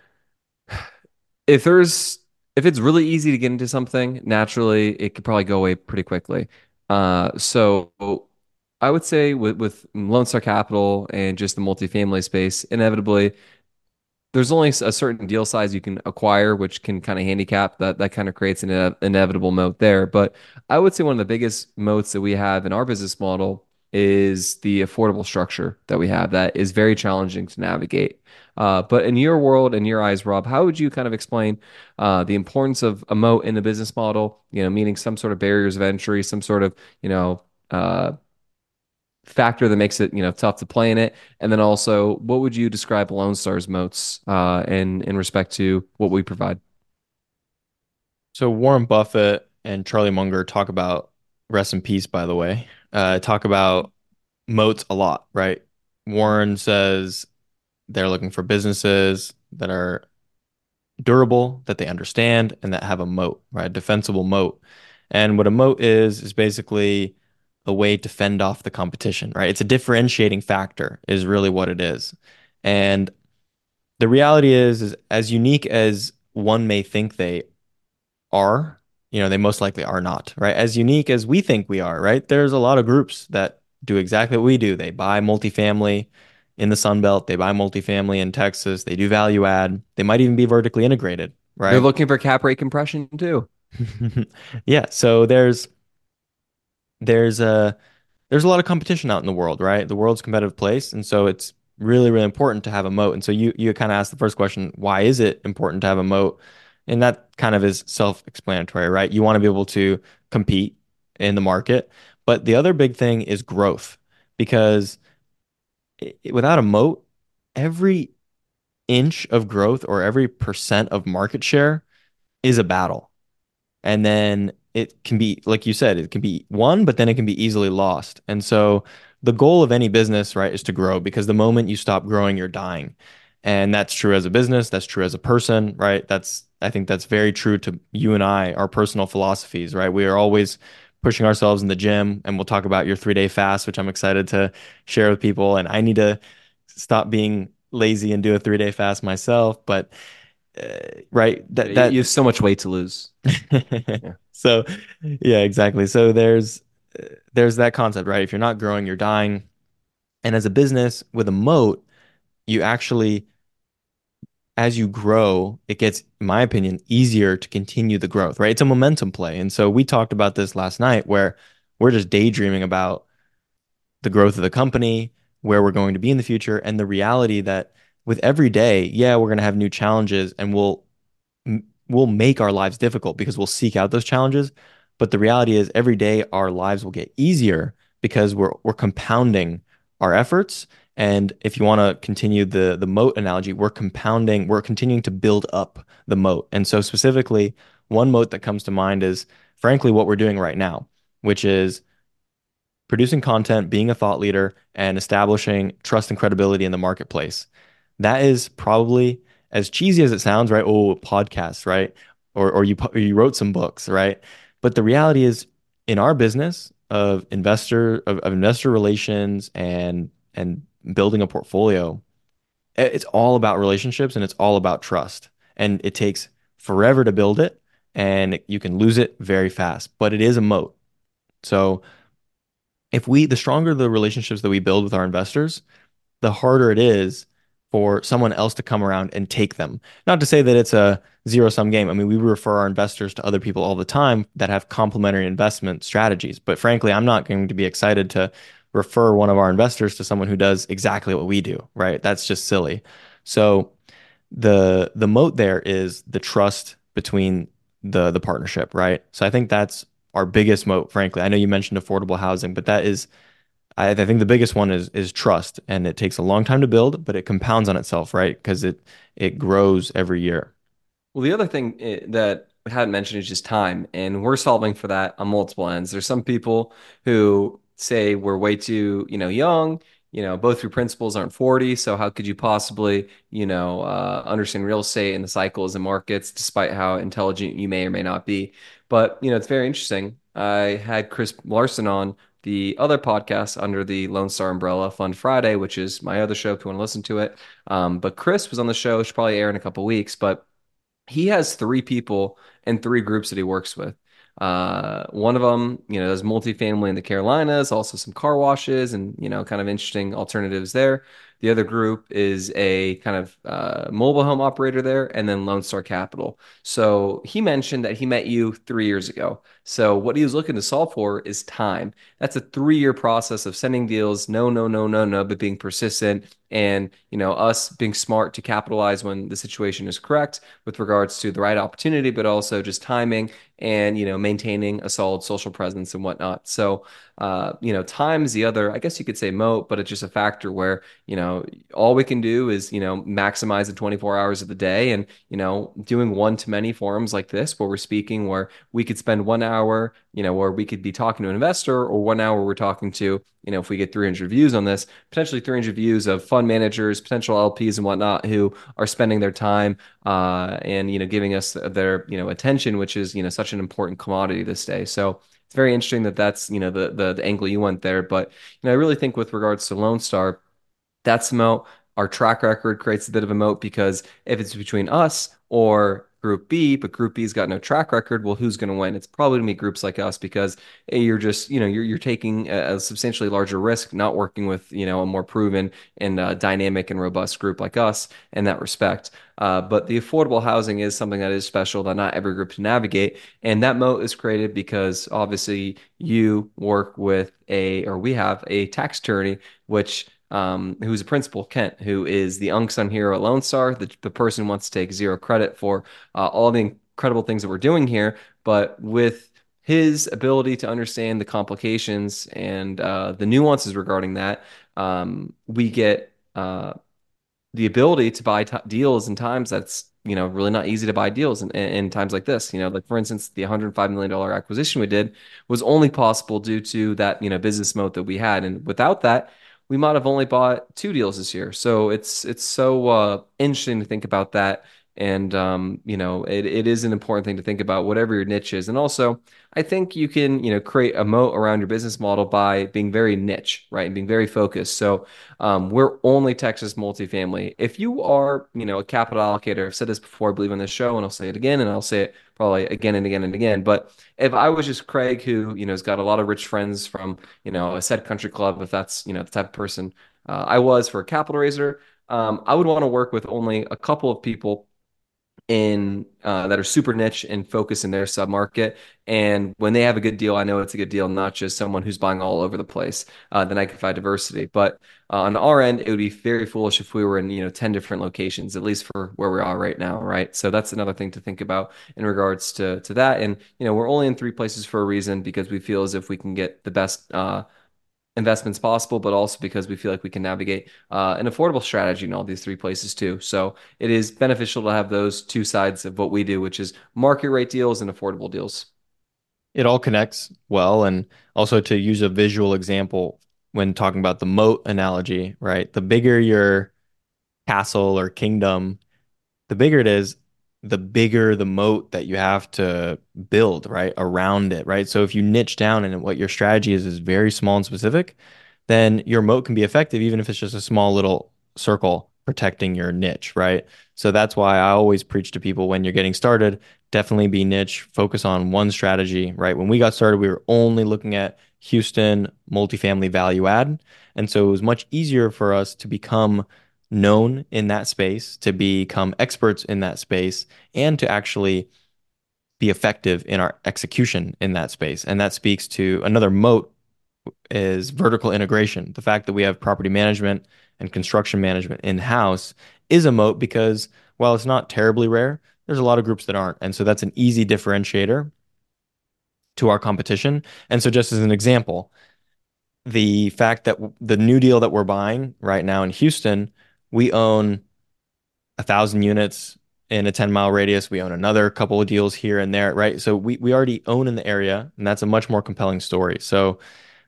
if there's if it's really easy to get into something, naturally it could probably go away pretty quickly. Uh, so I would say with with Lone Star Capital and just the multifamily space, inevitably there's only a certain deal size you can acquire, which can kind of handicap that. That kind of creates an ine- inevitable moat there. But I would say one of the biggest moats that we have in our business model is the affordable structure that we have that is very challenging to navigate. Uh, but in your world, in your eyes, Rob, how would you kind of explain uh, the importance of a moat in the business model? You know, meaning some sort of barriers of entry, some sort of, you know, uh, factor that makes it, you know, tough to play in it? And then also, what would you describe Lone Star's moats uh, in in respect to what we provide?
So Warren Buffett and Charlie Munger talk about, rest in peace, by the way, uh, talk about moats a lot, right? Warren says they're looking for businesses that are durable, that they understand, and that have a moat, right? A defensible moat. And what a moat is, is basically a way to fend off the competition, right? It's a differentiating factor, is really what it is. And the reality is, is as unique as one may think they are, you know, they most likely are not, right? As unique as we think we are, right? There's a lot of groups that do exactly what we do. They buy multifamily in the Sun Belt, they buy multifamily in Texas, they do value add, they might even be vertically integrated,
They're
right?
looking for cap rate compression too.
Yeah, so there's there's a there's a lot of competition out in the world, right? The world's a competitive place, and so it's really, really important to have a moat. And so you you kind of asked the first question, why is it important to have a moat? And that kind of is self-explanatory, right? You want to be able to compete in the market, but the other big thing is growth, because i- without a moat, every inch of growth or every percent of market share is a battle. And then it can be, like you said, it can be won, but then it can be easily lost. And so the goal of any business, right, is to grow, because the moment you stop growing, you're dying. And that's true as a business, that's true as a person, right? That's, I think that's very true to you and I, our personal philosophies, right? We are always pushing ourselves in the gym, and we'll talk about your three day fast, which I'm excited to share with people. And I need to stop being lazy and do a three day fast myself. But uh, right,
Yeah,
that
you, you
that
have so much weight to lose. Yeah.
So, yeah, exactly. So there's uh, there's that concept, right? If you're not growing, you're dying. And as a business with a moat, you actually, as you grow, it gets, in my opinion, easier to continue the growth, right? It's a momentum play. And so we talked about this last night, where we're just daydreaming about the growth of the company, where we're going to be in the future, and the reality that with every day, yeah, we're going to have new challenges, and we'll we'll make our lives difficult because we'll seek out those challenges. But the reality is every day our lives will get easier because we're we're compounding our efforts. And if you want to continue the the moat analogy, we're compounding, we're continuing to build up the moat. And so specifically, one moat that comes to mind is frankly what we're doing right now, which is producing content, being a thought leader, and establishing trust and credibility in the marketplace. That is probably, as cheesy as it sounds, right? Oh, podcasts, right? Or or you pu- you wrote some books, right? But the reality is, in our business of investor of, of investor relations and and building a portfolio, i- it's all about relationships and it's all about trust. And it takes forever to build it, and you can lose it very fast. But it is a moat. So if we, the stronger the relationships that we build with our investors, the harder it is for someone else to come around and take them. Not to say that it's a zero sum game. I mean, we refer our investors to other people all the time that have complementary investment strategies. But frankly, I'm not going to be excited to refer one of our investors to someone who does exactly what we do, right? That's just silly. So the the moat there is the trust between the the partnership, right? So I think that's our biggest moat, frankly. I know you mentioned affordable housing, but that is I, I think the biggest one is is trust, and it takes a long time to build, but it compounds on itself, right? Because it it grows every year.
Well, the other thing eh, that we hadn't mentioned is just time, and we're solving for that on multiple ends. There's some people who say we're way too, you know, young, you know, both your principals aren't forty, so how could you possibly, you know, uh, understand real estate and the cycles and markets, despite how intelligent you may or may not be? But, you know, it's very interesting. I had Chris Larson on the other podcast under the Lone Star umbrella, Fun Friday, which is my other show if you want to listen to it. Um, but Chris was on the show. Should probably air in a couple weeks, but he has three people and three groups that he works with. Uh, one of them, you know, does multifamily in the Carolinas, also some car washes and, you know, kind of interesting alternatives there. The other group is a kind of uh, mobile home operator there, and then Lone Star Capital. So he mentioned that he met you three years ago. So what he was looking to solve for is time. That's a three-year process of sending deals, no, no, no, no, no, but being persistent and, you know, us being smart to capitalize when the situation is correct with regards to the right opportunity, but also just timing and, you know, maintaining a solid social presence and whatnot. So, uh, you know, time is the other, I guess you could say moat, but it's just a factor where, you know, all we can do is, you know, maximize the twenty-four hours of the day and, you know, doing one to many forums like this where we're speaking, where we could spend one hour, you know, where we could be talking to an investor or one hour we're talking to, you know, if we get three hundred views on this, potentially three hundred views of fund managers, potential L Ps and whatnot who are spending their time uh, and you know giving us their you know attention, which is you know such an important commodity this day. So it's very interesting that that's you know the the, the angle you went there. But you know I really think with regards to Lone Star, that's a moat. Our track record creates a bit of a moat because if it's between us or Group B, but Group B's got no track record, well, who's going to win? It's probably going to be groups like us because eh, you're just, you know, you're you're taking a, a substantially larger risk, not working with, you know, a more proven and uh, dynamic and robust group like us in that respect. Uh, but the affordable housing is something that is special that not every group can navigate, and that moat is created because obviously you work with a, or we have a tax attorney, which um, who's a principal, Kent, who is the unsung hero at Lone Star, the, the person who wants to take zero credit for uh, all the incredible things that we're doing here. But with his ability to understand the complications and uh, the nuances regarding that, um, we get uh, the ability to buy t deals in times that's you know really not easy to buy deals in, in times like this. You know, like for instance, the one hundred five million dollar acquisition we did was only possible due to that you know business mode that we had, and without that, we might have only bought two deals this year. So it's it's so uh, interesting to think about that. And um, you know, it, it is an important thing to think about, whatever your niche is. And also, I think you can, you know, create a moat around your business model by being very niche, right? And being very focused. So um, we're only Texas multifamily. If you are, you know, a capital allocator, I've said this before, I believe on this show, and I'll say it again, and I'll say it probably again and again and again. But if I was just Craig, who, you know, has got a lot of rich friends from, you know, a said country club, if that's, you know, the type of person uh, I was for a capital raiser, um, I would want to work with only a couple of people in uh, that are super niche and focus in their submarket. And when they have a good deal, I know it's a good deal, not just someone who's buying all over the place. Uh, then I can find diversity. But uh, on our end, it would be very foolish if we were in you know ten different locations, at least for where we are right now, right? So that's another thing to think about in regards to to that. And you know, we're only in three places for a reason because we feel as if we can get the best. Uh, investments possible, but also because we feel like we can navigate uh, an affordable strategy in all these three places too. So it is beneficial to have those two sides of what we do, which is market rate deals and affordable deals.
It all connects well. And also to use a visual example when talking about the moat analogy, right? The bigger your castle or kingdom, the bigger it is, the bigger the moat that you have to build, right, around it, right? So if you niche down and what your strategy is is very small and specific, then your moat can be effective even if it's just a small little circle protecting your niche, right? So that's why I always preach to people when you're getting started, definitely be niche, focus on one strategy, right? When we got started, we were only looking at Houston multifamily value add. And so it was much easier for us to become known in that space, to become experts in that space, and to actually be effective in our execution in that space. And that speaks to another moat is vertical integration. The fact that we have property management and construction management in-house is a moat because while it's not terribly rare, there's a lot of groups that aren't. And so that's an easy differentiator to our competition. And so just as an example, the fact that the new deal that we're buying right now in Houston, we own a thousand units in a ten mile radius. We own another couple of deals here and there, right? So we, we already own in the area, and that's a much more compelling story. So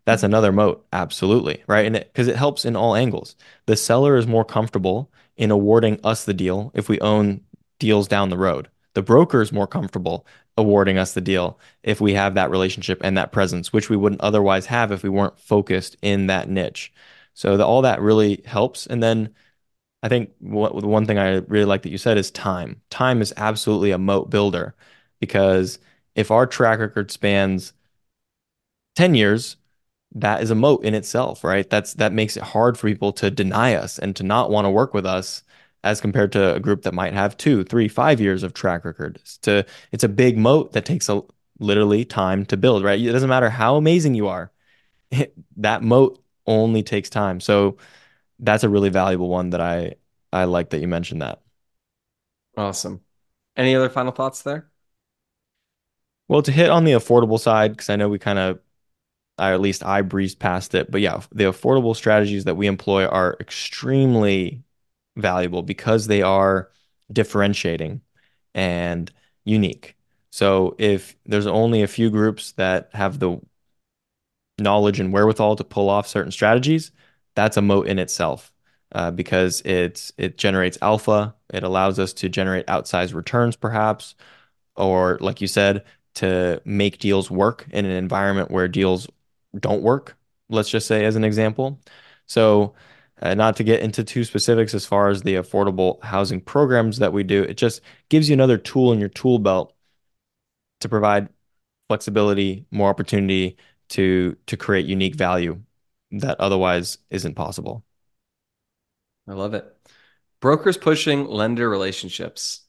That's another moat, absolutely, right? And it because it helps in all angles. The seller is more comfortable in awarding us the deal if we own deals down the road. The broker is more comfortable awarding us the deal if we have that relationship and that presence, which we wouldn't otherwise have if we weren't focused in that niche. So the, all that really helps. And then I think what the one thing I really like that you said is time. Time is absolutely a moat builder because if our track record spans ten years, that is a moat in itself, right? That's that makes it hard for people to deny us and to not want to work with us as compared to a group that might have two, three, five years of track record. It's to it's a big moat that takes a literally time to build, right? It doesn't matter how amazing you are. That moat only takes time. So that's a really valuable one that I I like that you mentioned that.
Awesome. Any other final thoughts there?
Well, to hit on the affordable side, because I know we kind of or at least I breezed past it. But yeah, the affordable strategies that we employ are extremely valuable because they are differentiating and unique. So if there's only a few groups that have the knowledge and wherewithal to pull off certain strategies, that's a moat in itself. Uh, because it's it generates alpha, it allows us to generate outsized returns, perhaps, or like you said, to make deals work in an environment where deals don't work, let's just say as an example. So, uh, not to get into too specifics as far as the affordable housing programs that we do, it just gives you another tool in your tool belt to provide flexibility, more opportunity to to create unique value that otherwise isn't possible.
I love it. Brokers pushing lender relationships.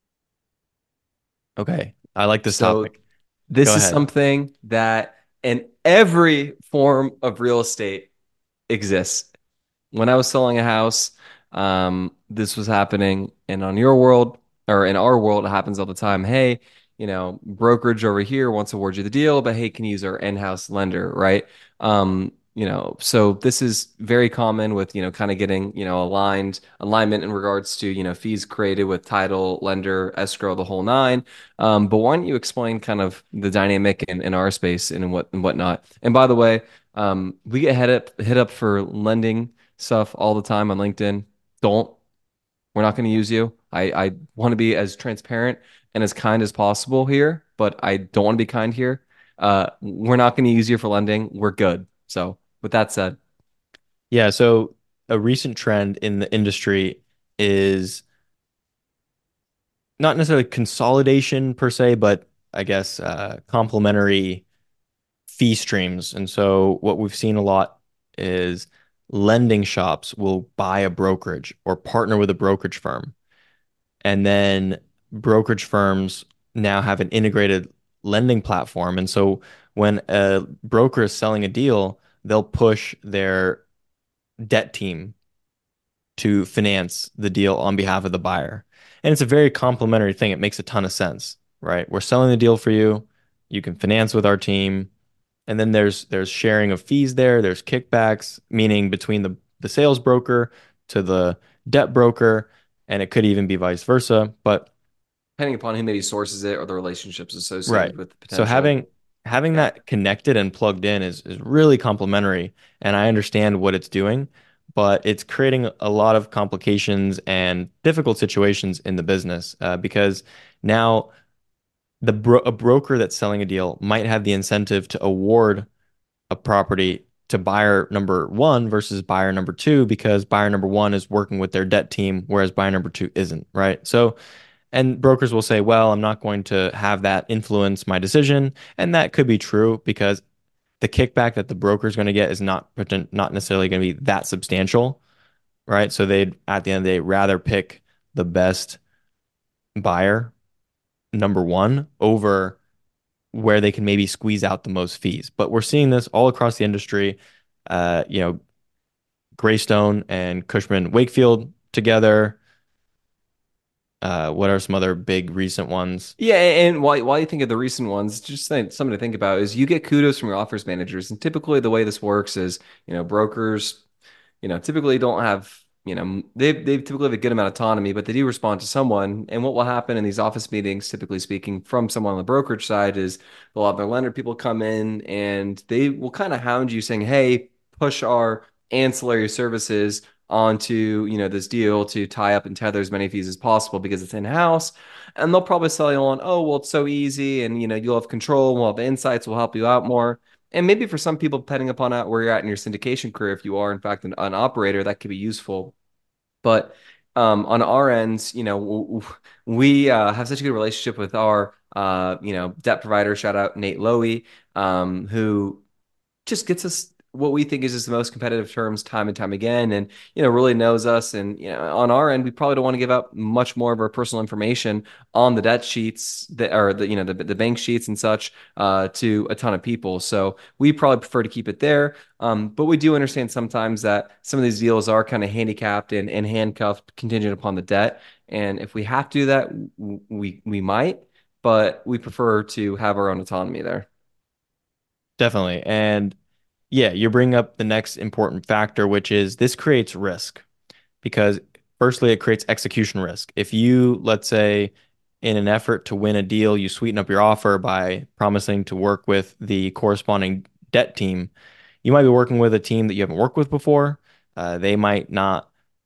Okay, I like this
So
topic. Go
this is
ahead.
something that in every form of real estate exists. When I was selling a house, um, this was happening, and on your world or in our world, it happens all the time. Hey, you know, brokerage over here wants to award you the deal, but hey, can you use our in-house lender, right? Um, you know, so this is very common with, you know, kind of getting, you know, aligned alignment in regards to, you know, fees created with title, lender, escrow, the whole nine. Um, but why don't you explain kind of the dynamic in, in our space and what and whatnot? And by the way, um, we get hit up hit up for lending stuff all the time on LinkedIn. Don't. We're not going to use you. I, I want to be as transparent and as kind as possible here, but I don't want to be kind here. Uh, we're not going to use you for lending. We're good. So, with that said,
Yeah, so a recent trend in the industry is not necessarily consolidation per se, but I guess uh, complementary fee streams. And so what we've seen a lot is lending shops will buy a brokerage or partner with a brokerage firm. And then brokerage firms now have an integrated lending platform. And so when a broker is selling a deal, they'll push their debt team to finance the deal on behalf of the buyer. And it's a very complementary thing. It makes a ton of sense, right? We're selling the deal for you. You can finance with our team. And then there's there's sharing of fees there. There's kickbacks, meaning between the, the sales broker to the debt broker, and it could even be vice versa. But
depending upon who maybe sources it or the relationships
right.
associated with the
So
potential.
having having
Yeah.
that connected and plugged in is is really complementary, and I understand what it's doing, but it's creating a lot of complications and difficult situations in the business uh, because now the bro a broker that's selling a deal might have the incentive to award a property to buyer number one versus buyer number two because buyer number one is working with their debt team, whereas buyer number two isn't, right? So and brokers will say, well, I'm not going to have that influence my decision. And that could be true because the kickback that the broker is going to get is not not necessarily going to be that substantial, right? So they'd at the end of the day rather pick the best buyer, number one, over where they can maybe squeeze out the most fees. But we're seeing this all across the industry. Uh, you know, Greystone and Cushman Wakefield together. Uh, what are some other big recent ones?
Yeah, and while while you think of the recent ones, just think, something to think about is you get kudos from your offers managers, and typically the way this works is, you know, brokers, you know, typically don't have. you know, they they typically have a good amount of autonomy, but they do respond to someone. And what will happen in these office meetings, typically speaking, from someone on the brokerage side, is they'll have their lender people come in and they will kind of hound you, saying, "Hey, push our ancillary services onto, you know, this deal to tie up and tether as many fees as possible because it's in house." And they'll probably sell you on, "Oh, well, it's so easy, and you know, you'll have control, we'll have insights, we'll help you out more." And maybe for some people, depending upon where you're at in your syndication career, if you are in fact an, an operator, that could be useful. But um, on our ends, you know, w- w- we uh, have such a good relationship with our, uh, you know, debt provider. Shout out Nate Lowy, um, who just gets us what we think is just the most competitive terms time and time again, and you know really knows us. And you know on our end we probably don't want to give out much more of our personal information on the debt sheets that are the you know the, the bank sheets and such uh, to a ton of people, so we probably prefer to keep it there. Um, but we do understand sometimes that some of these deals are kind of handicapped and, and handcuffed contingent upon the debt, and if we have to do that, we we might, but we prefer to have our own autonomy there.
Definitely. And yeah, you bring up the next important factor, which is this creates risk because firstly, it creates execution risk. If you, let's say, in an effort to win a deal, you sweeten up your offer by promising to work with the corresponding debt team, you might be working with a team that you haven't worked with before. Uh, they might not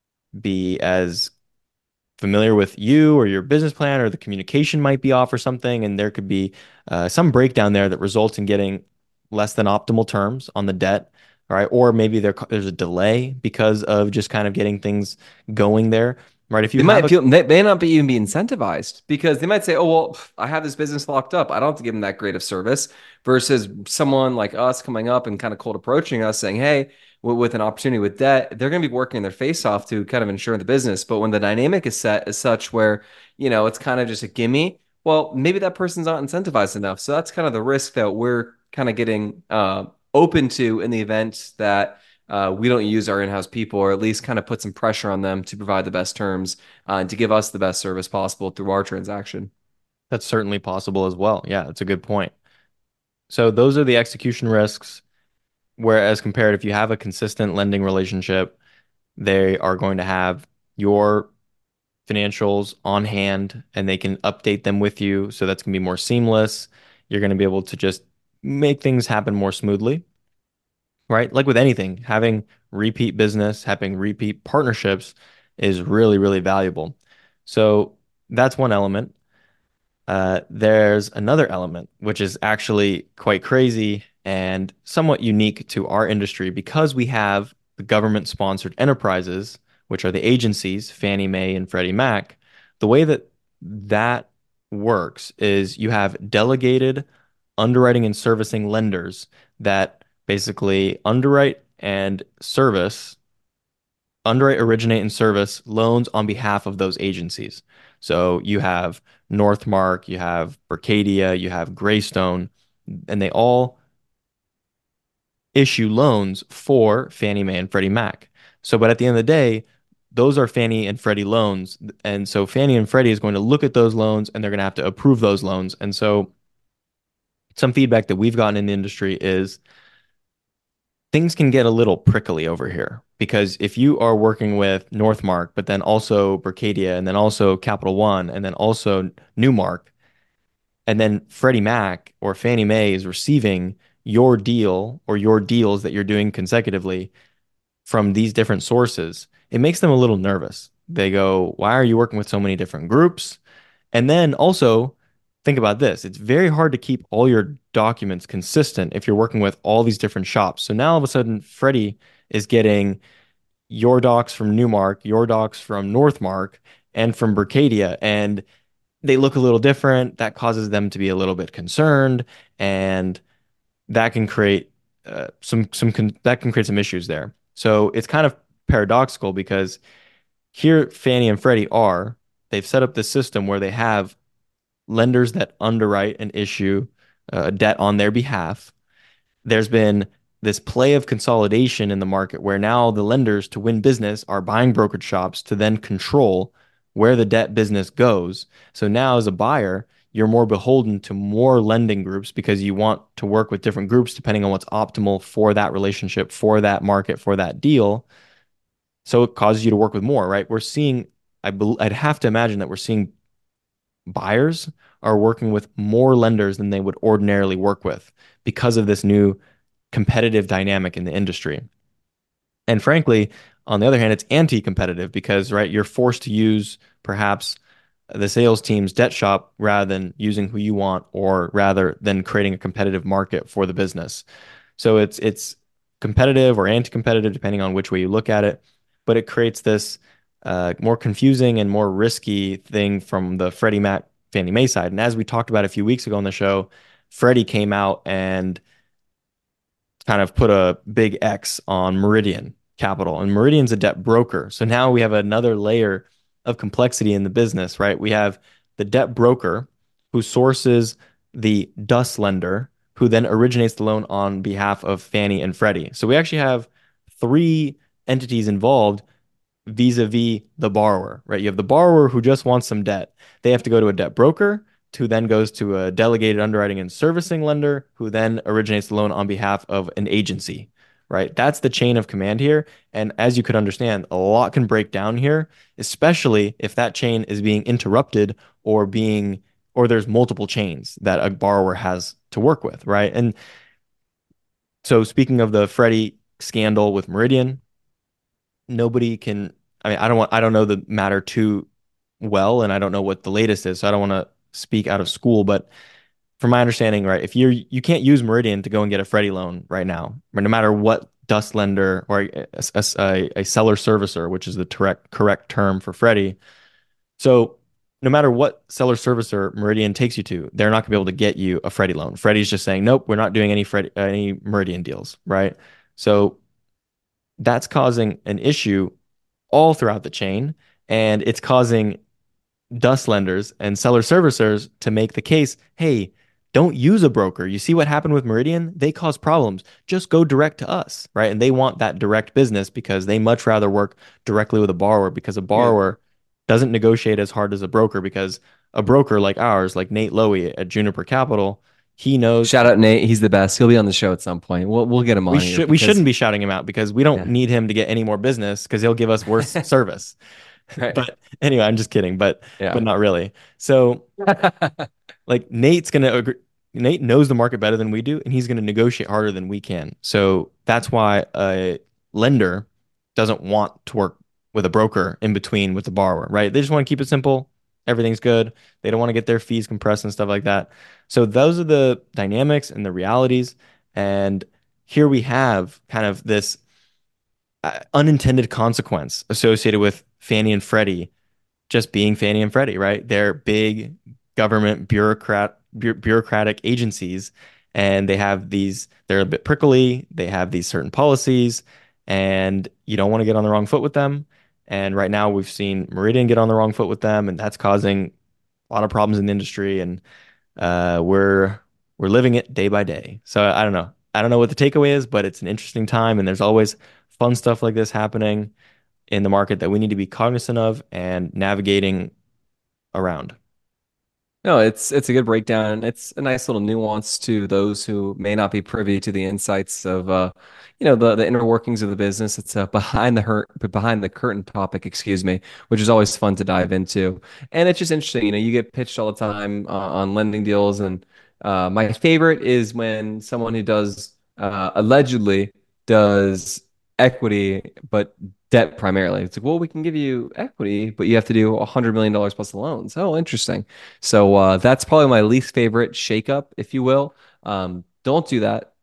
be as familiar with you or your business plan, or the communication might be off or something, and there could be uh, some breakdown there that results in getting less than optimal terms on the debt, right? Or maybe there, there's a delay because of just kind of getting things going there, right? If you
They
have
might
a
feel they may not be even be incentivized because they might say, "Oh well, I have this business locked up. I don't have to give them that great of service." Versus someone like us coming up and kind of cold approaching us, saying, "Hey, w- with an opportunity with debt, they're going to be working their face off to kind of ensure the business." But when the dynamic is set as such where you know it's kind of just a gimme, well, maybe that person's not incentivized enough. So that's kind of the risk that we're kind of getting uh, open to in the event that uh, we don't use our in-house people, or at least kind of put some pressure on them to provide the best terms uh, and to give us the best service possible through our transaction.
That's certainly possible as well. Yeah, that's a good point. So those are the execution risks. Whereas compared, if you have a consistent lending relationship, they are going to have your financials on hand and they can update them with you. So that's going to be more seamless. You're going to be able to just make things happen more smoothly, right? Like with anything, having repeat business, having repeat partnerships is really, really valuable. So that's one element. Uh, there's another element, which is actually quite crazy and somewhat unique to our industry because we have the government-sponsored enterprises, which are the agencies, Fannie Mae and Freddie Mac. The way that that works is you have delegated underwriting and servicing lenders that basically underwrite and service underwrite, originate, and service loans on behalf of those agencies. So you have Northmark, you have Berkadia, you have Greystone, and they all issue loans for Fannie Mae and Freddie Mac. So, but at the end of the day, those are Fannie and Freddie loans. And so Fannie and Freddie is going to look at those loans and they're going to have to approve those loans. And so some feedback that we've gotten in the industry is things can get a little prickly over here because if you are working with Northmark, but then also Berkadia, and then also Capital One, and then also Newmark, and then Freddie Mac or Fannie Mae is receiving your deal or your deals that you're doing consecutively from these different sources, it makes them a little nervous. They go, "Why are you working with so many different groups?" And then also think about this. It's very hard to keep all your documents consistent if you're working with all these different shops. So now all of a sudden, Freddie is getting your docs from Newmark, your docs from Northmark, and from Berkadia, and they look a little different. That causes them to be a little bit concerned, and that can create uh, some some con that can create some issues there. So it's kind of paradoxical because here Fannie and Freddie are they've set up this system where they have lenders that underwrite and issue uh, debt on their behalf. There's been this play of consolidation in the market where now the lenders to win business are buying brokerage shops to then control where the debt business goes. So now as a buyer, you're more beholden to more lending groups because you want to work with different groups depending on what's optimal for that relationship, for that market, for that deal. So it causes you to work with more, right? We're seeing, I bel I'd have to imagine that we're seeing buyers are working with more lenders than they would ordinarily work with because of this new competitive dynamic in the industry. And frankly, on the other hand, it's anti-competitive because, right, you're forced to use perhaps the sales team's debt shop rather than using who you want or rather than creating a competitive market for the business. So it's it's competitive or anti-competitive depending on which way you look at it, but it creates this uh, more confusing and more risky thing from the Freddie Mac Fannie Mae side. And as we talked about a few weeks ago on the show, Freddie came out and kind of put a big X on Meridian Capital, and Meridian's a debt broker. So now we have another layer of complexity in the business, right? We have the debt broker who sources the D U S lender, who then originates the loan on behalf of Fannie and Freddie. So we actually have three entities involved vis-a-vis the borrower, right? You have the borrower who just wants some debt. They have to go to a debt broker, who then goes to a delegated underwriting and servicing lender, who then originates the loan on behalf of an agency, right? That's the chain of command here. And as you could understand, a lot can break down here, especially if that chain is being interrupted or being or there's multiple chains that a borrower has to work with, right? And so speaking of the Freddie scandal with Meridian, nobody can, I mean, I don't want I don't know the matter too well, and I don't know what the latest is, so I don't want to speak out of school, but from my understanding, right, if you're you can't use Meridian to go and get a Freddie loan right now, right, no matter what D U S lender or a, a, a seller servicer, which is the correct correct term for Freddie. So no matter what seller servicer Meridian takes you to, they're not gonna be able to get you a Freddie loan. Freddie's just saying, nope, we're not doing any Freddie, any Meridian deals, right? So that's causing an issue all throughout the chain, and it's causing D U S lenders and seller servicers to make the case, hey, don't use a broker. You see what happened with Meridian? They cause problems. Just go direct to us, right? And they want that direct business because they much rather work directly with a borrower because a
Yeah.
borrower doesn't negotiate as hard as a broker because a broker like ours, like Nate Lowy at Juniper Capital, he knows
Shout out Nate. He's the best. He'll be on the show at some point. We'll we'll get him
we
on here
should we shouldn't
because
be shouting him out because we don't
yeah.
need him to get any more business because he'll give us worse service.
Right.
But anyway, I'm just kidding, but
Yeah.
but not really. So like Nate's gonna agree, Nate knows the market better than we do, and he's gonna negotiate harder than we can. So that's why a lender doesn't want to work with a broker in between with the borrower, right? They just want to keep it simple. Everything's good. They don't want to get their fees compressed and stuff like that. So those are the dynamics and the realities. And here we have kind of this uh, unintended consequence associated with Fannie and Freddie just being Fannie and Freddie, right? They're big government bureaucrat bu- bureaucratic agencies, and they have these. They're a bit prickly. They have these certain policies, and you don't want to get on the wrong foot with them. And right now, we've seen Meridian get on the wrong foot with them, and that's causing a lot of problems in the industry. And uh, we're we're living it day by day. So I don't know. I don't know what the takeaway is, but it's an interesting time, and there's always fun stuff like this happening in the market that we need to be cognizant of and navigating around.
No, it's it's a good breakdown. It's a nice little nuance to those who may not be privy to the insights of uh, you know, the the inner workings of the business. It's a behind the hurt behind the curtain topic, excuse me, which is always fun to dive into. And it's just interesting, you know, you get pitched all the time uh, on lending deals, and uh, my favorite is when someone who does uh, allegedly does equity, but debt primarily. It's like, well, we can give you equity, but you have to do a hundred million dollars plus the loans. Oh, interesting. So uh, that's probably my least favorite shakeup, if you will. Um, don't do that.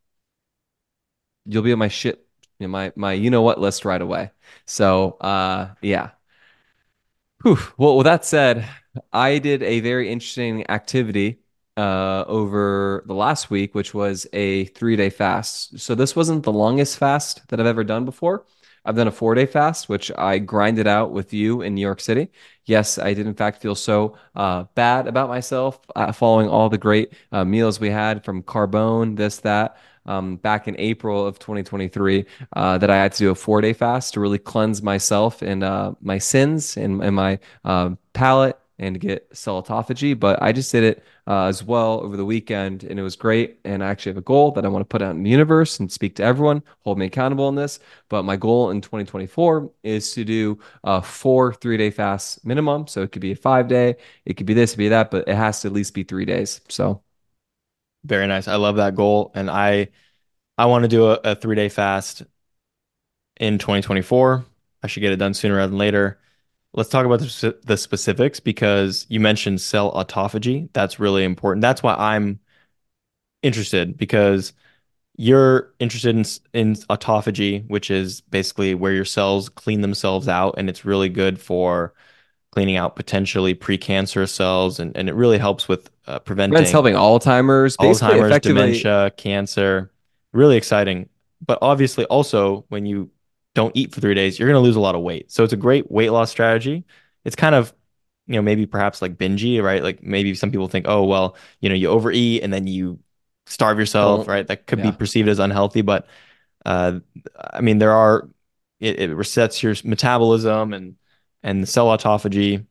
You'll be on my shit, you know, my my you know what list right away. So uh, yeah. Whew. Well, with that said, I did a very interesting activity uh, over the last week, which was a three day fast. So this wasn't the longest fast that I've ever done before. I've done a four day fast, which I grinded out with you in New York City. Yes, I did in fact feel so uh, bad about myself uh, following all the great uh, meals we had from Carbone, this, that, um, back in April of twenty twenty-three, uh, that I had to do a four day fast to really cleanse myself and uh, my sins and, and my uh, palate and get cell autophagy. But I just did it uh, as well over the weekend, and it was great. And I actually have a goal that I want to put out in the universe and speak to everyone, hold me accountable on this. But my goal in twenty twenty-four is to do uh, four three day fasts minimum. So it could be a five day, it could be this, it could be that, but it has to at least be three days. So
Very nice. I love that goal. And I I want to do a, a three day fast in twenty twenty-four. I should get it done sooner rather than later. Let's talk about the, spe- the specifics because you mentioned cell autophagy. That's really important. That's why I'm interested because you're interested in in autophagy, which is basically where your cells clean themselves out, and it's really good for cleaning out potentially precancerous cells, and, and it really helps with uh,
Brent's
preventing
helping Alzheimer's, basically
Alzheimer's,
effectively.
dementia, cancer. Really exciting. But obviously, also, when you don't eat for three days, you're going to lose a lot of weight. So it's a great weight loss strategy. It's kind of, you know, maybe perhaps like bingy, right? Like maybe some people think, oh, well, you know, you overeat and then you starve yourself,
Don't,
right? That could be
yeah.
perceived as unhealthy. But uh, I mean, there are, it, it resets your metabolism and, and the cell autophagy.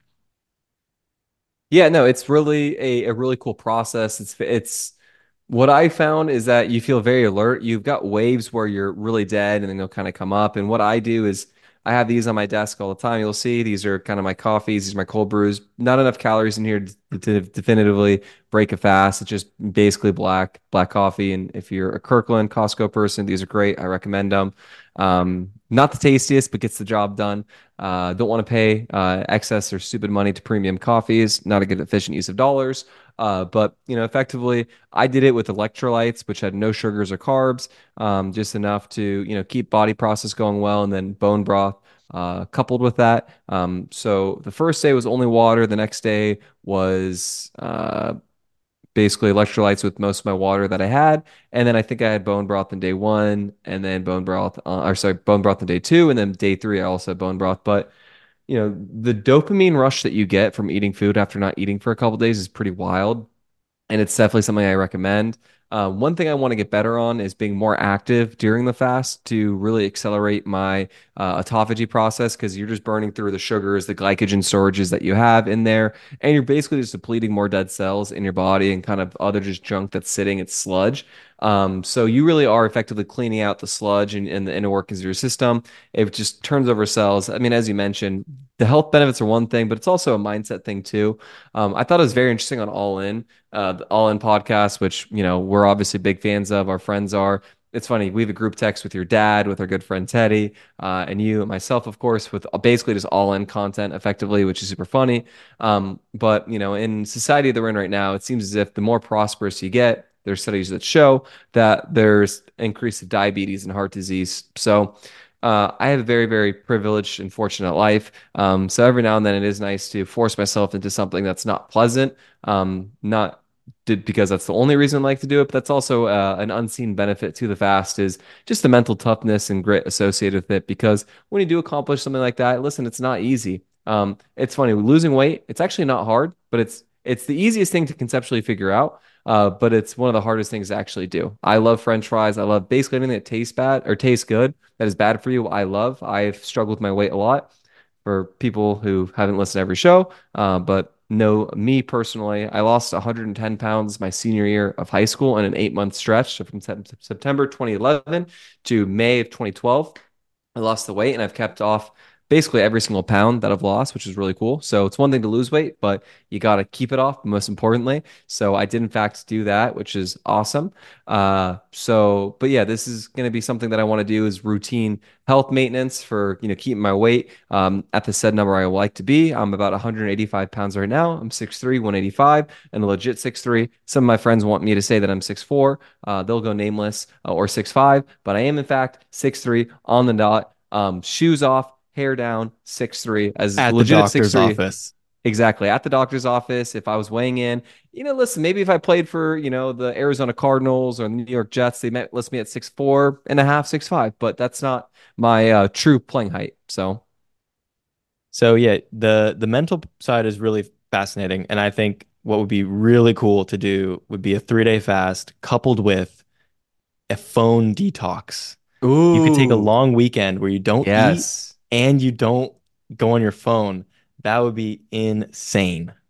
Yeah, no, it's really a, a really cool process. It's it's what I found is that you feel very alert. You've got waves where you're really dead and then they'll kind of come up. And what I do is I have these on my desk all the time. You'll see these are kind of my coffees, these are my cold brews. Not enough calories in here to, to definitively break a fast. It's just basically black, black coffee. And if you're a Kirkland Costco person, these are great. I recommend them. Um, not the tastiest, but gets the job done. Uh, don't want to pay uh, excess or stupid money to premium coffees. Not a good efficient use of dollars. Uh, but you know, effectively, I did it with electrolytes, which had no sugars or carbs, um, just enough to you know keep body process going well, and then bone broth uh, coupled with that. Um, so the first day was only water. The next day was uh, basically electrolytes with most of my water that I had, and then I think I had bone broth in day one, and then bone broth, uh, or sorry, bone broth in day two, and then day three I also had bone broth, but you know, the dopamine rush that you get from eating food after not eating for a couple days is pretty wild, and it's definitely something I recommend. Uh, one thing I want to get better on is being more active during the fast to really accelerate my uh, autophagy process because you're just burning through the sugars, the glycogen storages that you have in there, and you're basically just depleting more dead cells in your body and kind of other just junk that's sitting, it's sludge. Um, so you really are effectively cleaning out the sludge and, and the inner workings of your system. It just turns over cells. I mean, as you mentioned, the health benefits are one thing, but it's also a mindset thing too. Um, I thought it was very interesting on All In uh, the All In podcast, which you know we're obviously big fans of. Our friends are. It's funny. We have a group text with your dad, with our good friend Teddy, uh, and you and myself, of course, with basically just all in content, effectively, which is super funny. Um, but you know, in society that we're in right now, it seems as if the more prosperous you get, there's studies that show that there's increase of diabetes and heart disease. So. Uh, I have a very, very privileged and fortunate life. Um, so every now and then it is nice to force myself into something that's not pleasant. Um, not did because that's the only reason I like to do it, but that's also uh, an unseen benefit to the fast is just the mental toughness and grit associated with it. Because when you do accomplish something like that, listen, it's not easy. Um, it's funny, losing weight, it's actually not hard, but it's it's the easiest thing to conceptually figure out. Uh, but it's one of the hardest things to actually do. I love French fries. I love basically anything that tastes bad or tastes good that is bad for you. I love. I've struggled with my weight a lot for people who haven't listened to every show, uh, but know me personally. I lost one hundred ten pounds my senior year of high school in an eight month stretch. So from Sep- September twenty eleven to May of twenty twelve, I lost the weight and I've kept off basically every single pound that I've lost, which is really cool. So it's one thing to lose weight, but you got to keep it off, most importantly. So I did, in fact, do that, which is awesome. Uh, so, but yeah, this is going to be something that I want to do is routine health maintenance for, you know, keeping my weight um, at the said number I would like to be. I'm about one hundred eighty-five pounds right now. I'm six three, one eighty-five, and a legit six three. Some of my friends want me to say that I'm six four. Uh, they'll go nameless uh, or six five, but I am, in fact, six three on the dot. Um, shoes off, hair down, six three, as
At the
legit at six
doctor's
three.
office.
Exactly. At the doctor's office, if I was weighing in, you know, listen, maybe if I played for, you know, the Arizona Cardinals or the New York Jets, they might list me at six four and a half, six five, but that's not my uh, true playing height. So,
So yeah, the the mental side is really fascinating, and I think what would be really cool to do would be a three day fast coupled with a phone detox. You could take a
ooh,
long weekend where you don't eat
yes.
and you don't go on your phone. That would be insane.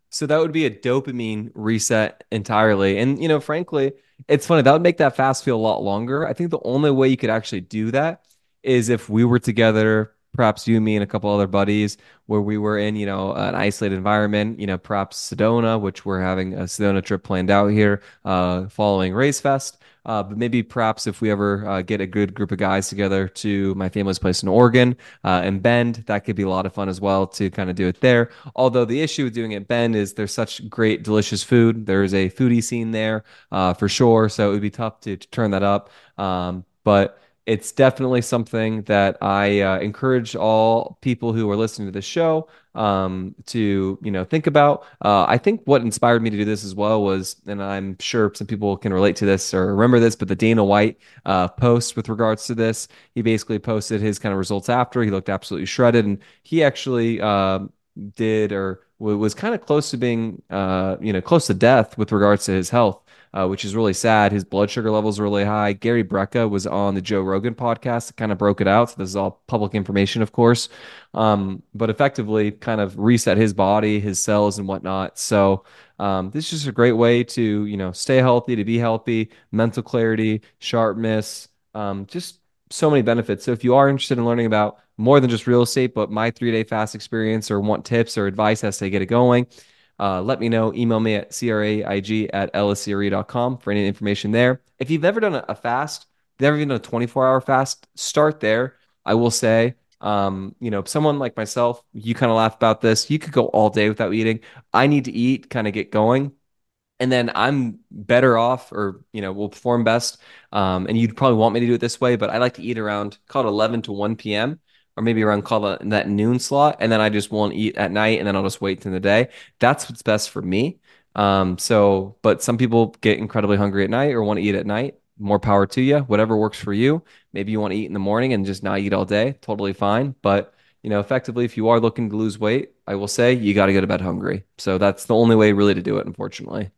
So that would be a dopamine reset entirely. And, you know, frankly, it's funny. That would make that fast feel a lot longer. I think the only way you could actually do that is if we were together, perhaps you, me, and a couple other buddies, where we were in, you know, an isolated environment, you know, perhaps Sedona, which we're having a Sedona trip planned out here, uh, following Race Fest. Uh, but maybe perhaps if we ever uh, get a good group of guys together to my family's place in Oregon uh, and Bend, that could be a lot of fun as well to kind of do it there. Although the issue with doing it Bend is there's such great, delicious food. There's a foodie scene there uh, for sure. So it would be tough to, to turn that up. Um, but it's definitely something that I uh, encourage all people who are listening to the show um, to, you know, think about. Uh, I think what inspired me to do this as well was, and I'm sure some people can relate to this or remember this, but the Dana White uh, post with regards to this, he basically posted his kind of results after. He looked absolutely shredded, and he actually um, did or was kind of close to being, uh, you know, close to death with regards to his health, uh, which is really sad. His blood sugar levels are really high. Gary Brecka was on the Joe Rogan podcast that kind of broke it out. So this is all public information, of course, um, but effectively kind of reset his body, his cells, and whatnot. So um, this is just a great way to, you know, stay healthy, to be healthy, mental clarity, sharpness, um, just so many benefits. So if you are interested in learning about more than just real estate, but my three day fast experience or want tips or advice as to get it going, uh, let me know. Email me at craig at elliscre dot com for any information there. If you've ever done a, a fast, never even done a twenty-four hour fast, start there. I will say, um, you know, someone like myself, you kind of laugh about this. You could go all day without eating. I need to eat, kind of get going, and then I'm better off, or you know, will perform best. Um, and you'd probably want me to do it this way, but I like to eat around call it eleven to one p m or maybe around call it that noon slot, and then I just won't eat at night, and then I'll just wait through the day. That's what's best for me. Um, so, but some people get incredibly hungry at night or want to eat at night. More power to you. Whatever works for you. Maybe you want to eat in the morning and just not eat all day. Totally fine. But you know, effectively, if you are looking to lose weight, I will say you got to go to bed hungry. So that's the only way really to do it, unfortunately.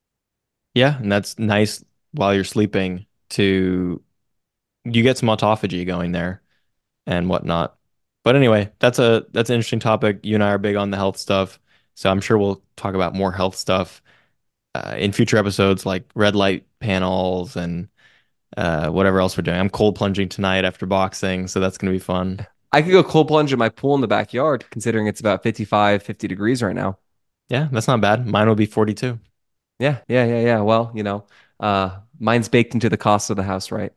Yeah, and that's nice while you're sleeping to you get some autophagy going there and whatnot. But anyway, that's a that's an interesting topic. You and I are big on the health stuff, so I'm sure we'll talk about more health stuff uh, in future episodes, like red light panels and uh, whatever else we're doing. I'm cold plunging tonight after boxing, so that's gonna be fun.
I could go cold plunge in my pool in the backyard, considering it's about fifty-five, fifty degrees right now.
Yeah, that's not bad. Mine will be forty-two.
Yeah, yeah, yeah, yeah. Well, you know, uh, mine's baked into the cost of the house, right?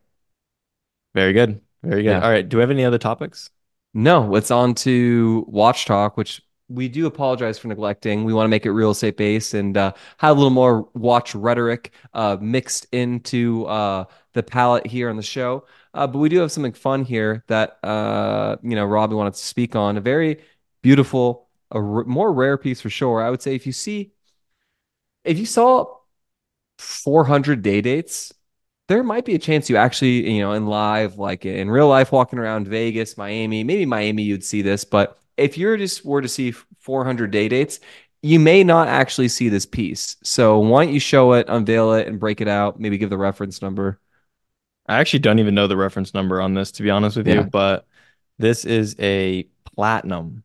Very good. Very good.
Yeah.
All right. Do we have any other topics?
No, it's on to Watch Talk, which we do apologize for neglecting. We want to make it real estate based and uh, have a little more watch rhetoric uh, mixed into uh, the palette here on the show. Uh, but we do have something fun here that uh, you know Robbie wanted to speak on. A very beautiful, a r more rare piece for sure. I would say if you see, if you saw four hundred day dates, there might be a chance you actually, you know, in live, like in real life, walking around Vegas, Miami, maybe Miami, you'd see this. But if you're just were to see four hundred day dates, you may not actually see this piece. So why don't you show it, unveil it, and break it out? Maybe give the reference number.
I actually don't even know the reference number on this, to be honest with you,
Yeah.
but this is a platinum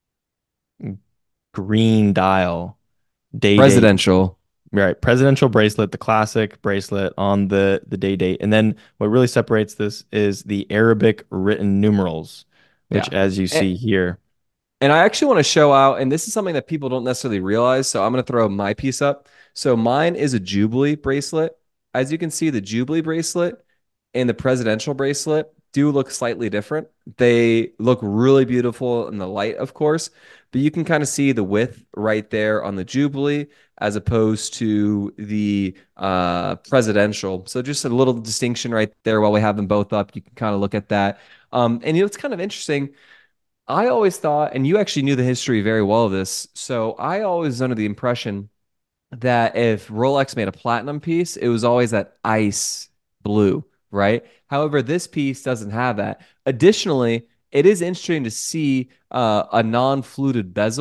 green dial day date.
Presidential.
Right, presidential bracelet, the classic bracelet on the the day date. And then what really separates this is the Arabic written numerals, which
Yeah.
as you
And,
see here.
And I actually want to show out, and this is something that people don't necessarily realize. So I'm going to throw my piece up. So mine is a Jubilee bracelet. As you can see, the Jubilee bracelet and the presidential bracelet do look slightly different. They look really beautiful in the light, of course, but you can kind of see the width right there on the Jubilee as opposed to the uh, presidential. So just a little distinction right there while we have them both up. You can kind of look at that. Um, and you know, it's kind of interesting. I always thought, and you actually knew the history very well of this. So I always was under the impression that if Rolex made a platinum piece, it was always that ice blue, right? However, this piece doesn't have that. Additionally, it is interesting to see uh, a non-fluted bezel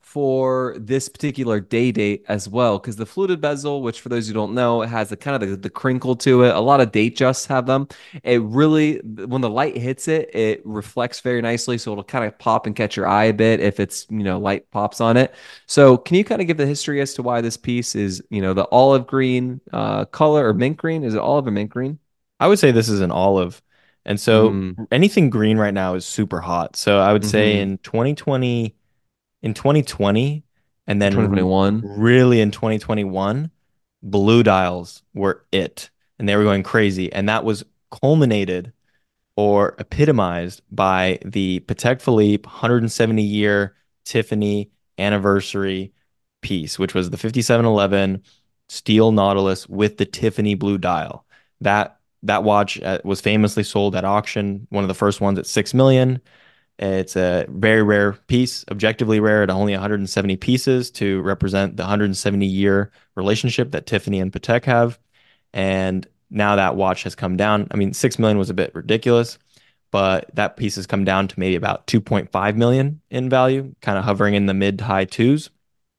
for this particular day date as well, because the fluted bezel, which for those who don't know, it has the kind of the, the crinkle to it. A lot of Datejusts have them. It really, when the light hits it, it reflects very nicely, so it'll kind of pop and catch your eye a bit if it's, you know, light pops on it. So, can you kind of give the history as to why this piece is, you know, the olive green uh, color or mint green? Is it olive or mint green?
I would say this is an olive. And so
Mm,
anything green right now is super hot. So I would say
mm-hmm.
in twenty twenty, in twenty twenty, and then r-
twenty twenty-one.
really in twenty twenty-one, blue dials were it. And they were going crazy. And that was culminated or epitomized by the Patek Philippe one hundred seventy year Tiffany anniversary piece, which was the fifty-seven eleven steel Nautilus with the Tiffany blue dial. That that watch uh, was famously sold at auction, one of the first ones at six million. It's a very rare piece, objectively rare at only one hundred seventy pieces to represent the one hundred seventy year relationship that Tiffany and Patek have. And now that watch has come down. I mean, six million was a bit ridiculous, but that piece has come down to maybe about two point five million in value, kind of hovering in the mid to high twos.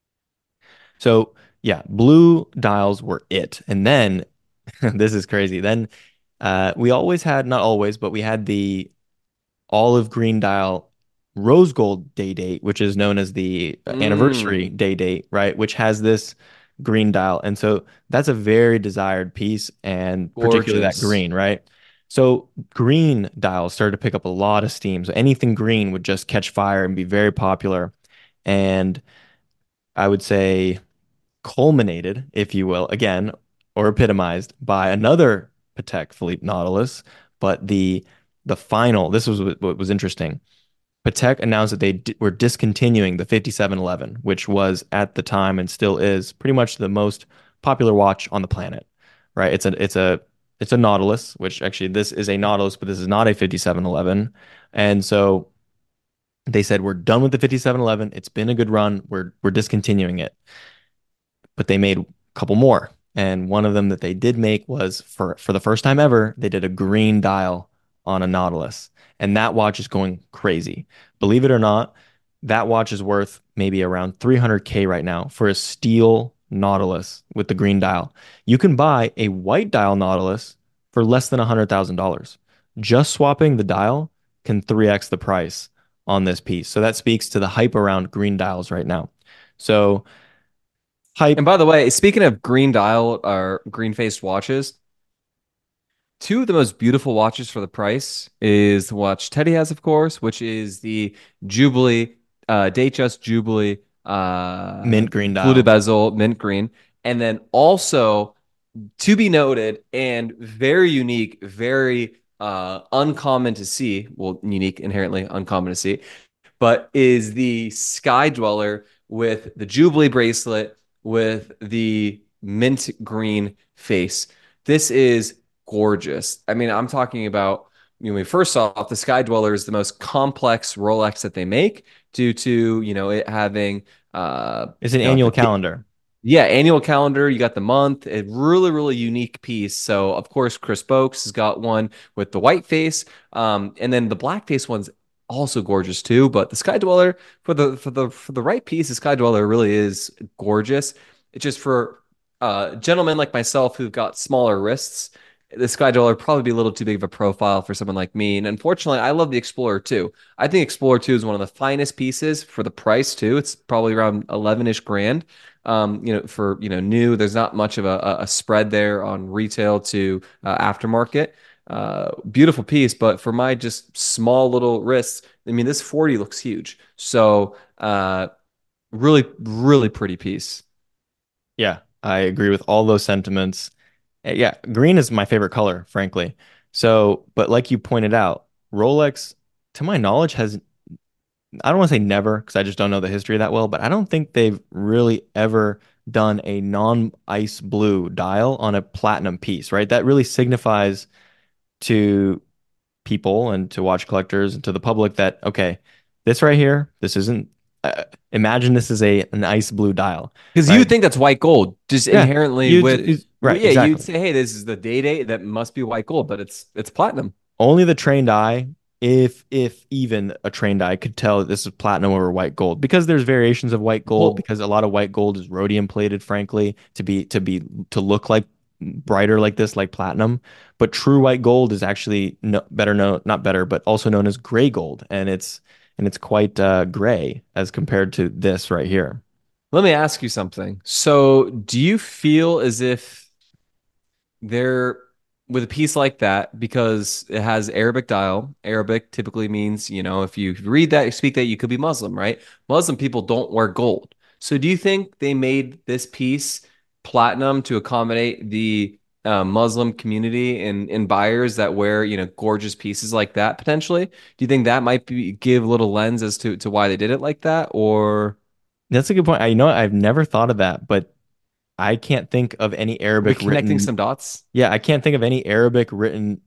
So, yeah, blue dials were it. And then this is crazy. Then uh, we always had, not always, but we had the olive green dial rose gold day date, which is known as the uh,
Mm,
anniversary day date, right? Which has this green dial. And so that's a very desired piece, and particularly that
gorgeous.
green, right? So green dials started to pick up a lot of steam. So anything green would just catch fire and be very popular. And I would say culminated, if you will, again, or epitomized by another Patek Philippe Nautilus, but the the final, this was what was interesting. Patek announced that they d- were discontinuing the fifty-seven eleven, which was at the time and still is pretty much the most popular watch on the planet, right? It's a it's a it's a Nautilus, which actually this is a Nautilus, but this is not a fifty-seven eleven. And so they said we're done with the fifty-seven eleven. It's been a good run. We're we're discontinuing it, but they made a couple more. And one of them that they did make was for for the first time ever, they did a green dial on a Nautilus. And that watch is going crazy. Believe it or not, that watch is worth maybe around three hundred K right now for a steel Nautilus with the green dial. You can buy a white dial Nautilus for less than one hundred thousand dollars. Just swapping the dial can three x the price on this piece. So that speaks to the hype around green dials right now. So
And
hype.
by the way, speaking of green dial or green faced watches, two of the most beautiful watches for the price is the watch Teddy has, of course, which is the Jubilee, uh, Datejust Jubilee, uh,
Mint green
fluted
dial.
bezel, mint green. And then also to be noted and very unique, very uh, uncommon to see. Well, unique, inherently uncommon to see, but is the Sky Dweller with the Jubilee bracelet with the mint green face. This is gorgeous. I mean, I'm talking about, when we first saw it, the Sky Dweller is the most complex Rolex that they make due to, you know, it having, uh,
It's an
you know, like
annual
the
calendar.
yeah, annual calendar. You got the month. A really, really unique piece. So, of course, Chris Boakes has got one with the white face, um, and then the black face one's also gorgeous too. But the Sky Dweller for the for the for the right piece, the Sky Dweller really is gorgeous. It's just for uh, gentlemen like myself who've got smaller wrists. The Sky Dweller would probably be a little too big of a profile for someone like me. And unfortunately, I love the Explorer too. I think Explorer two is one of the finest pieces for the price too. It's probably around eleven-ish grand. Um, you know, for you know, new, there's not much of a, a spread there on retail to uh, aftermarket. Uh, beautiful piece, but for my just small little wrists, I mean, this forty looks huge. So, uh, really, really pretty piece.
Yeah, I agree with all those sentiments. Uh, Yeah, green is my favorite color, frankly. So, but like you pointed out, Rolex, to my knowledge, has, I don't want to say never, because I just don't know the history that well, but I don't think they've really ever done a non-ice blue dial on a platinum piece, right? That really signifies to people and to watch collectors and to the public that, okay, this right here, this isn't, uh, imagine this is a an ice blue dial,
Because you
right?
would think that's white gold, just
Yeah,
inherently
you
with,
d-
well,
right,
yeah, you'd
exactly.
say, hey, this is the day date that must be white gold, but it's it's platinum.
Only the trained eye if if even a trained eye could tell that this is platinum over white gold, because there's variations of white gold,
Well,
because a lot of white gold is rhodium plated, frankly, to be to be to look like brighter like this, like platinum. But true white gold is actually no, better known, not better, but also known as gray gold, and it's and it's quite uh, gray as compared to this right here.
let me ask you something. So, do you feel as if there, with a piece like that, because it has Arabic dial? Arabic typically means, you know, if you read that, you speak that, you could be Muslim, right? Muslim people don't wear gold. So do you think they made this piece platinum to accommodate the uh, Muslim community and, and buyers that wear, you know, gorgeous pieces like that potentially? Do you think that might be give a little lens as to, to why they did it like that? Or
That's a good point. I, you know, I've never thought of that, but I can't think of any
are we
Arabic
connecting
written.
some dots?
Yeah, I can't think of any Arabic written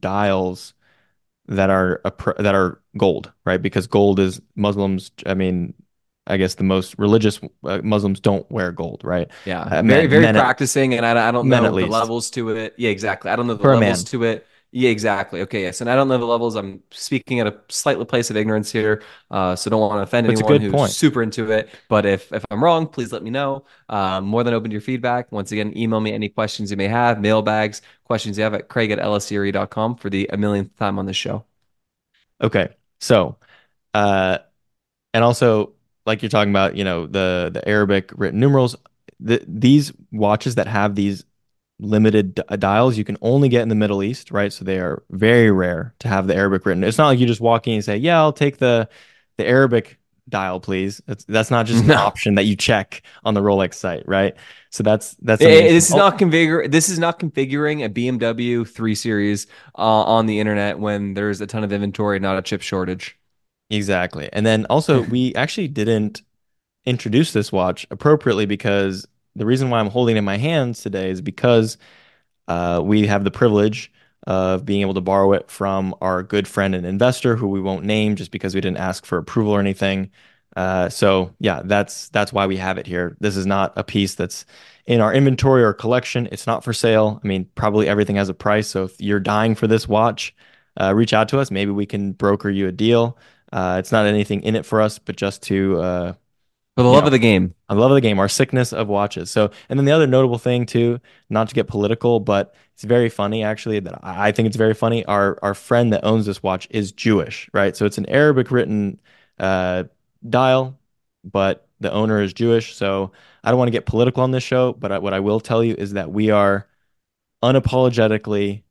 dials that are a pr that are gold, right? Because gold is Muslims. I mean, I guess the most religious uh, Muslims don't wear gold, right?
Yeah,
Uh,
very,
men,
very
men at
practicing, and I, I don't
men at
know the
least
levels to it. Yeah, exactly. I don't know the
for a
levels
man.
to it. Yeah, exactly. Okay, yes, and I don't know the levels. I'm speaking at a slightly place of ignorance here, uh, so don't want to offend
But it's a
anyone
good
who's
point.
super into it. But if if I'm wrong, please let me know. Uh, more than open to your feedback. Once again, email me any questions you may have, mailbags, questions you have at Craig at L S Serie dot com for the a millionth time on this show.
Okay, so uh, and also like you're talking about, you know, the the Arabic written numerals. The, these watches that have these limited d- dials you can only get in the Middle East, right? So they are very rare to have the Arabic written. It's not like you just walk in and say, "Yeah, I'll take the the Arabic dial, please." That's that's not just an
No.
option that you check on the Rolex site, right? So that's that's
Eh,
something
eh,
interesting.
This is
Oh,
not configure. This is not configuring a B M W three Series uh, on the internet when there's a ton of inventory, not a chip shortage.
exactly. And then also we actually didn't introduce this watch appropriately because the reason why I'm holding it in my hands today is because Uh, we have the privilege of being able to borrow it from our good friend and investor, who we won't name just because we didn't ask for approval or anything. Uh, so yeah, that's that's why we have it here. This is not a piece that's in our inventory or collection. It's not for sale. I mean, probably everything has a price. So if you're dying for this watch, uh, reach out to us. Maybe we can broker you a deal. Uh, it's not anything in it for us, but just to uh,
For the
you
love
know,
of the game.
I love the game, our sickness of watches. So, and then the other notable thing too, not to get political, but it's very funny actually that I I think it's very funny. Our our friend that owns this watch is Jewish, right? So it's an Arabic written uh, dial, but the owner is Jewish. So I don't want to get political on this show, but I, what I will tell you is that we are unapologetically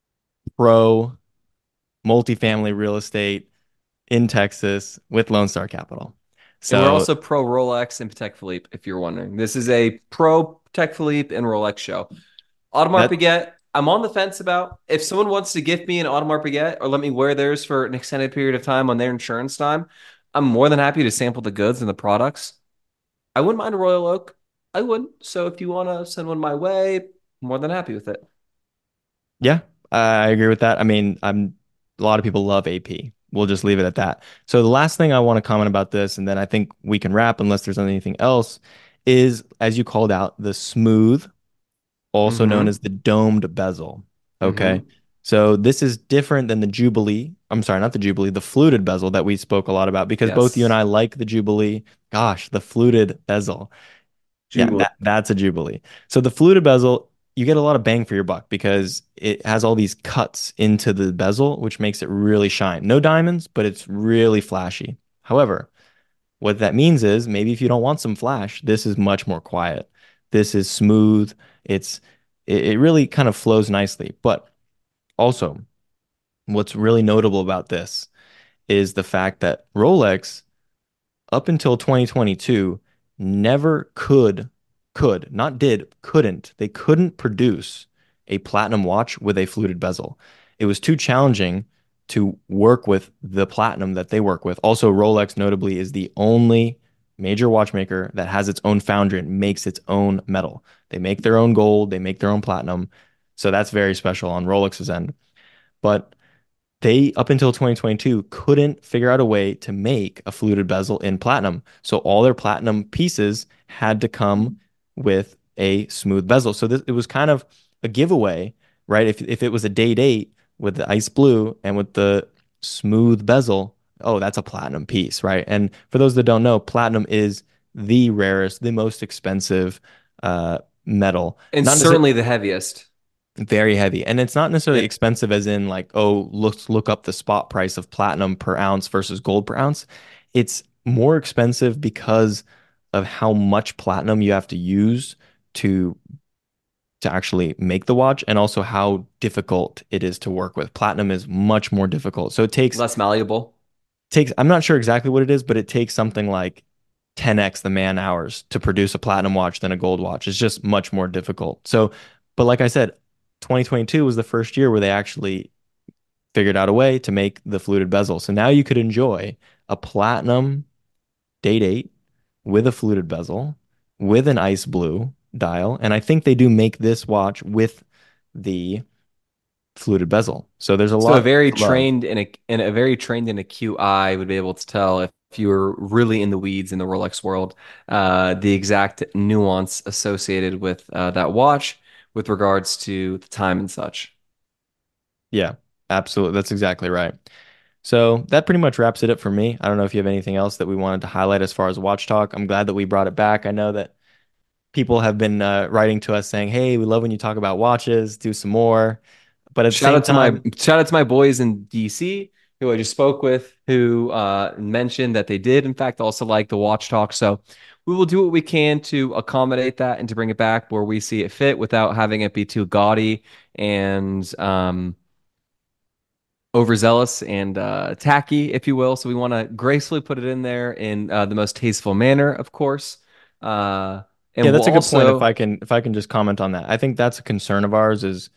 pro multifamily real estate in Texas with Lone Star Capital.
And we're
So
also pro Rolex and Patek Philippe, if you're wondering. This is a pro Patek Philippe and Rolex show. Audemars
that
Piguet, I'm on the fence about. If someone wants to gift me an Audemars Piguet or let me wear theirs for an extended period of time on their insurance time, I'm more than happy to sample the goods and the products. I wouldn't mind a Royal Oak. I wouldn't. So if you want to send one my way, more than happy with it.
Yeah, I agree with that. I mean, I'm a lot of people love A P. We'll just leave it at that. So the last thing I want to comment about this, and then I think we can wrap unless there's anything else, is as you called out, the smooth, also known
Mm-hmm.
as the domed bezel. Okay.
Mm-hmm.
So this is different than the Jubilee. I'm sorry, not the Jubilee, the fluted bezel that we spoke a lot about because both you and
Yes.
I like the Jubilee. Gosh, the fluted bezel. Yeah,
Jubilee.
that that's a Jubilee. So the fluted bezel, you get a lot of bang for your buck because it has all these cuts into the bezel, which makes it really shine. No diamonds, but it's really flashy. However, what that means is maybe if you don't want some flash, this is much more quiet. This is smooth. It's it, it really kind of flows nicely. But also, what's really notable about this is the fact that Rolex up until twenty twenty-two never could could not did couldn't they couldn't produce a platinum watch with a fluted bezel. It was too challenging to work with the platinum that they work with. Also, Rolex notably is the only major watchmaker that has its own foundry and makes its own metal. They make their own gold, they make their own platinum. So that's very special on Rolex's end. But they up until twenty twenty-two couldn't figure out a way to make a fluted bezel in platinum. So all their platinum pieces had to come with a smooth bezel. So this, it was kind of a giveaway, right? If if it was a date eight with the ice blue and with the smooth bezel, oh, that's a platinum piece, right? And for those that don't know, platinum is the rarest, the most expensive uh, metal.
And
Not necessarily
certainly the heaviest.
very heavy. And it's not necessarily
Yep.
expensive as in like, oh, let's look up the spot price of platinum per ounce versus gold per ounce. It's more expensive because of how much platinum you have to use to to actually make the watch and also how difficult it is to work with. Platinum is much more difficult. So it takes
Less malleable.
takes I'm not sure exactly what it is, but it takes something like ten x the man hours to produce a platinum watch than a gold watch. It's just much more difficult. So, but like I said, twenty twenty-two was the first year where they actually figured out a way to make the fluted bezel. So now you could enjoy a platinum date eight with a fluted bezel with an ice blue dial. And I think they do make this watch with the fluted bezel. So there's a
So a
lot
very
to love.
trained and a and a very trained and acute eye would be able to tell if, if you were really in the weeds in the Rolex world, uh, the exact nuance associated with uh, that watch with regards to the time and such.
Yeah, absolutely. That's exactly right. So that pretty much wraps it up for me. I don't know if you have anything else that we wanted to highlight as far as watch talk. I'm glad that we brought it back. I know that people have been uh, writing to us saying, "Hey, we love when you talk about watches. Do some more." But at the
Shout
same
out to my
time,
shout out to my boys in D C who I just spoke with, who uh, mentioned that they did, in fact, also like the watch talk. So we will do what we can to accommodate that and to bring it back where we see it fit without having it be too gaudy and um, overzealous and uh, tacky, if you will. So we want to gracefully put it in there in uh, the most tasteful manner, of course. Uh,
yeah,
and we'll
that's a good point. If
also
I can, if I can just comment on that, I think that's a concern of ours. Is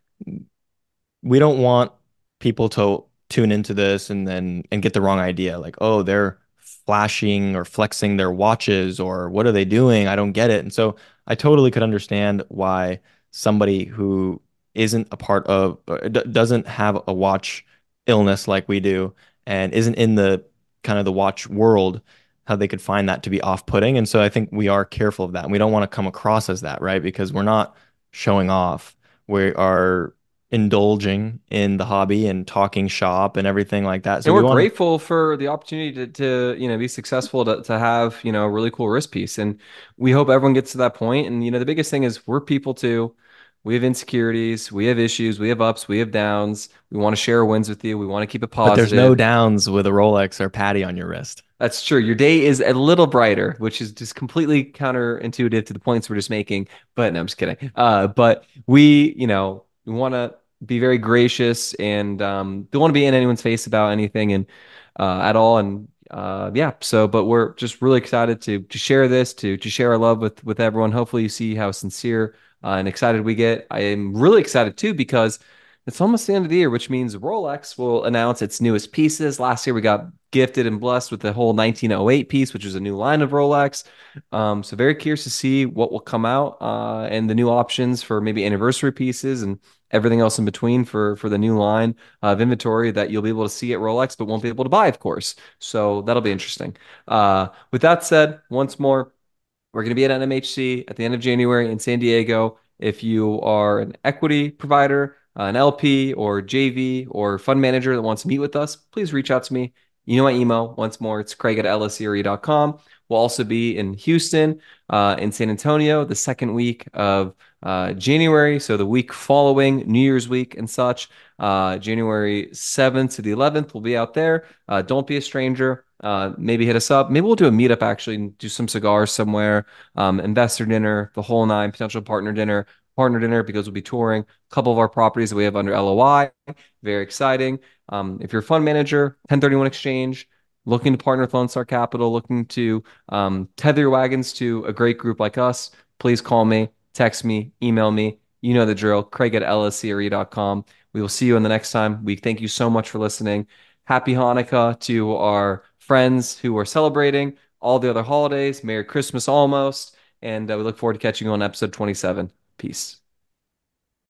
we don't want people to tune into this and then and get the wrong idea like, oh, they're flashing or flexing their watches or what are they doing, I don't get it. And so I totally could understand why somebody who isn't a part of uh, d doesn't have a watch illness like we do and isn't in the kind of the watch world, how they could find that to be off-putting. And so I think we are careful of that and we don't want to come across as that, right? Because we're not showing off, we are indulging in the hobby and talking shop and everything like that. So
And
we
we're
want to,
grateful for the opportunity to, to, you know, be successful to, to have, you know, a really cool wrist piece. And we hope everyone gets to that point. And, you know, the biggest thing is we're people too. We have insecurities, we have issues, we have ups, we have downs. We want to share wins with you. We want to keep it
but there's no
positive.
downs with a Rolex or Patty on your wrist.
That's true. Your day is a little brighter, which is just completely counterintuitive to the points we're just making. But no, I'm just kidding. Uh, but we, you know, we want to be very gracious and um, don't want to be in anyone's face about anything and uh, at all. And uh, yeah, so but we're just really excited to to share this, to to share our love with with everyone. Hopefully, you see how sincere uh, and excited we get. I am really excited too because it's almost the end of the year, which means Rolex will announce its newest pieces. Last year, we got gifted and blessed with the whole nineteen oh eight piece, which is a new line of Rolex. Um, so very curious to see what will come out uh, and the new options for maybe anniversary pieces and everything else in between for for the new line of inventory that you'll be able to see at Rolex, but won't be able to buy, of course. So that'll be interesting. Uh, with that said, once more, we're going to be at N M H C at the end of January in San Diego. If you are an equity provider, uh, an L P or J V or fund manager that wants to meet with us, please reach out to me. You know my email. Once more, it's craig at l s e r e dot com. We'll also be in Houston, uh, in San Antonio, the second week of uh, January. So the week following New Year's week and such, uh, January seventh to the eleventh, we'll be out there. Uh, don't be a stranger. Uh, maybe hit us up. Maybe we'll do a meetup actually and do some cigars somewhere, um, investor dinner, the whole nine, potential partner dinner, partner dinner because we'll be touring a couple of our properties that we have under L O I. Very exciting. Um, if you're a fund manager, ten thirty-one exchange, looking to partner with Lone Star Capital, looking to um, tether your wagons to a great group like us, please call me, text me, email me. You know the drill. Craig at l s c r e dot com. We will see you in the next time. We thank you so much for listening. Happy Hanukkah to our friends who are celebrating all the other holidays. Merry Christmas almost. And uh, we look forward to catching you on episode twenty-seven. Peace.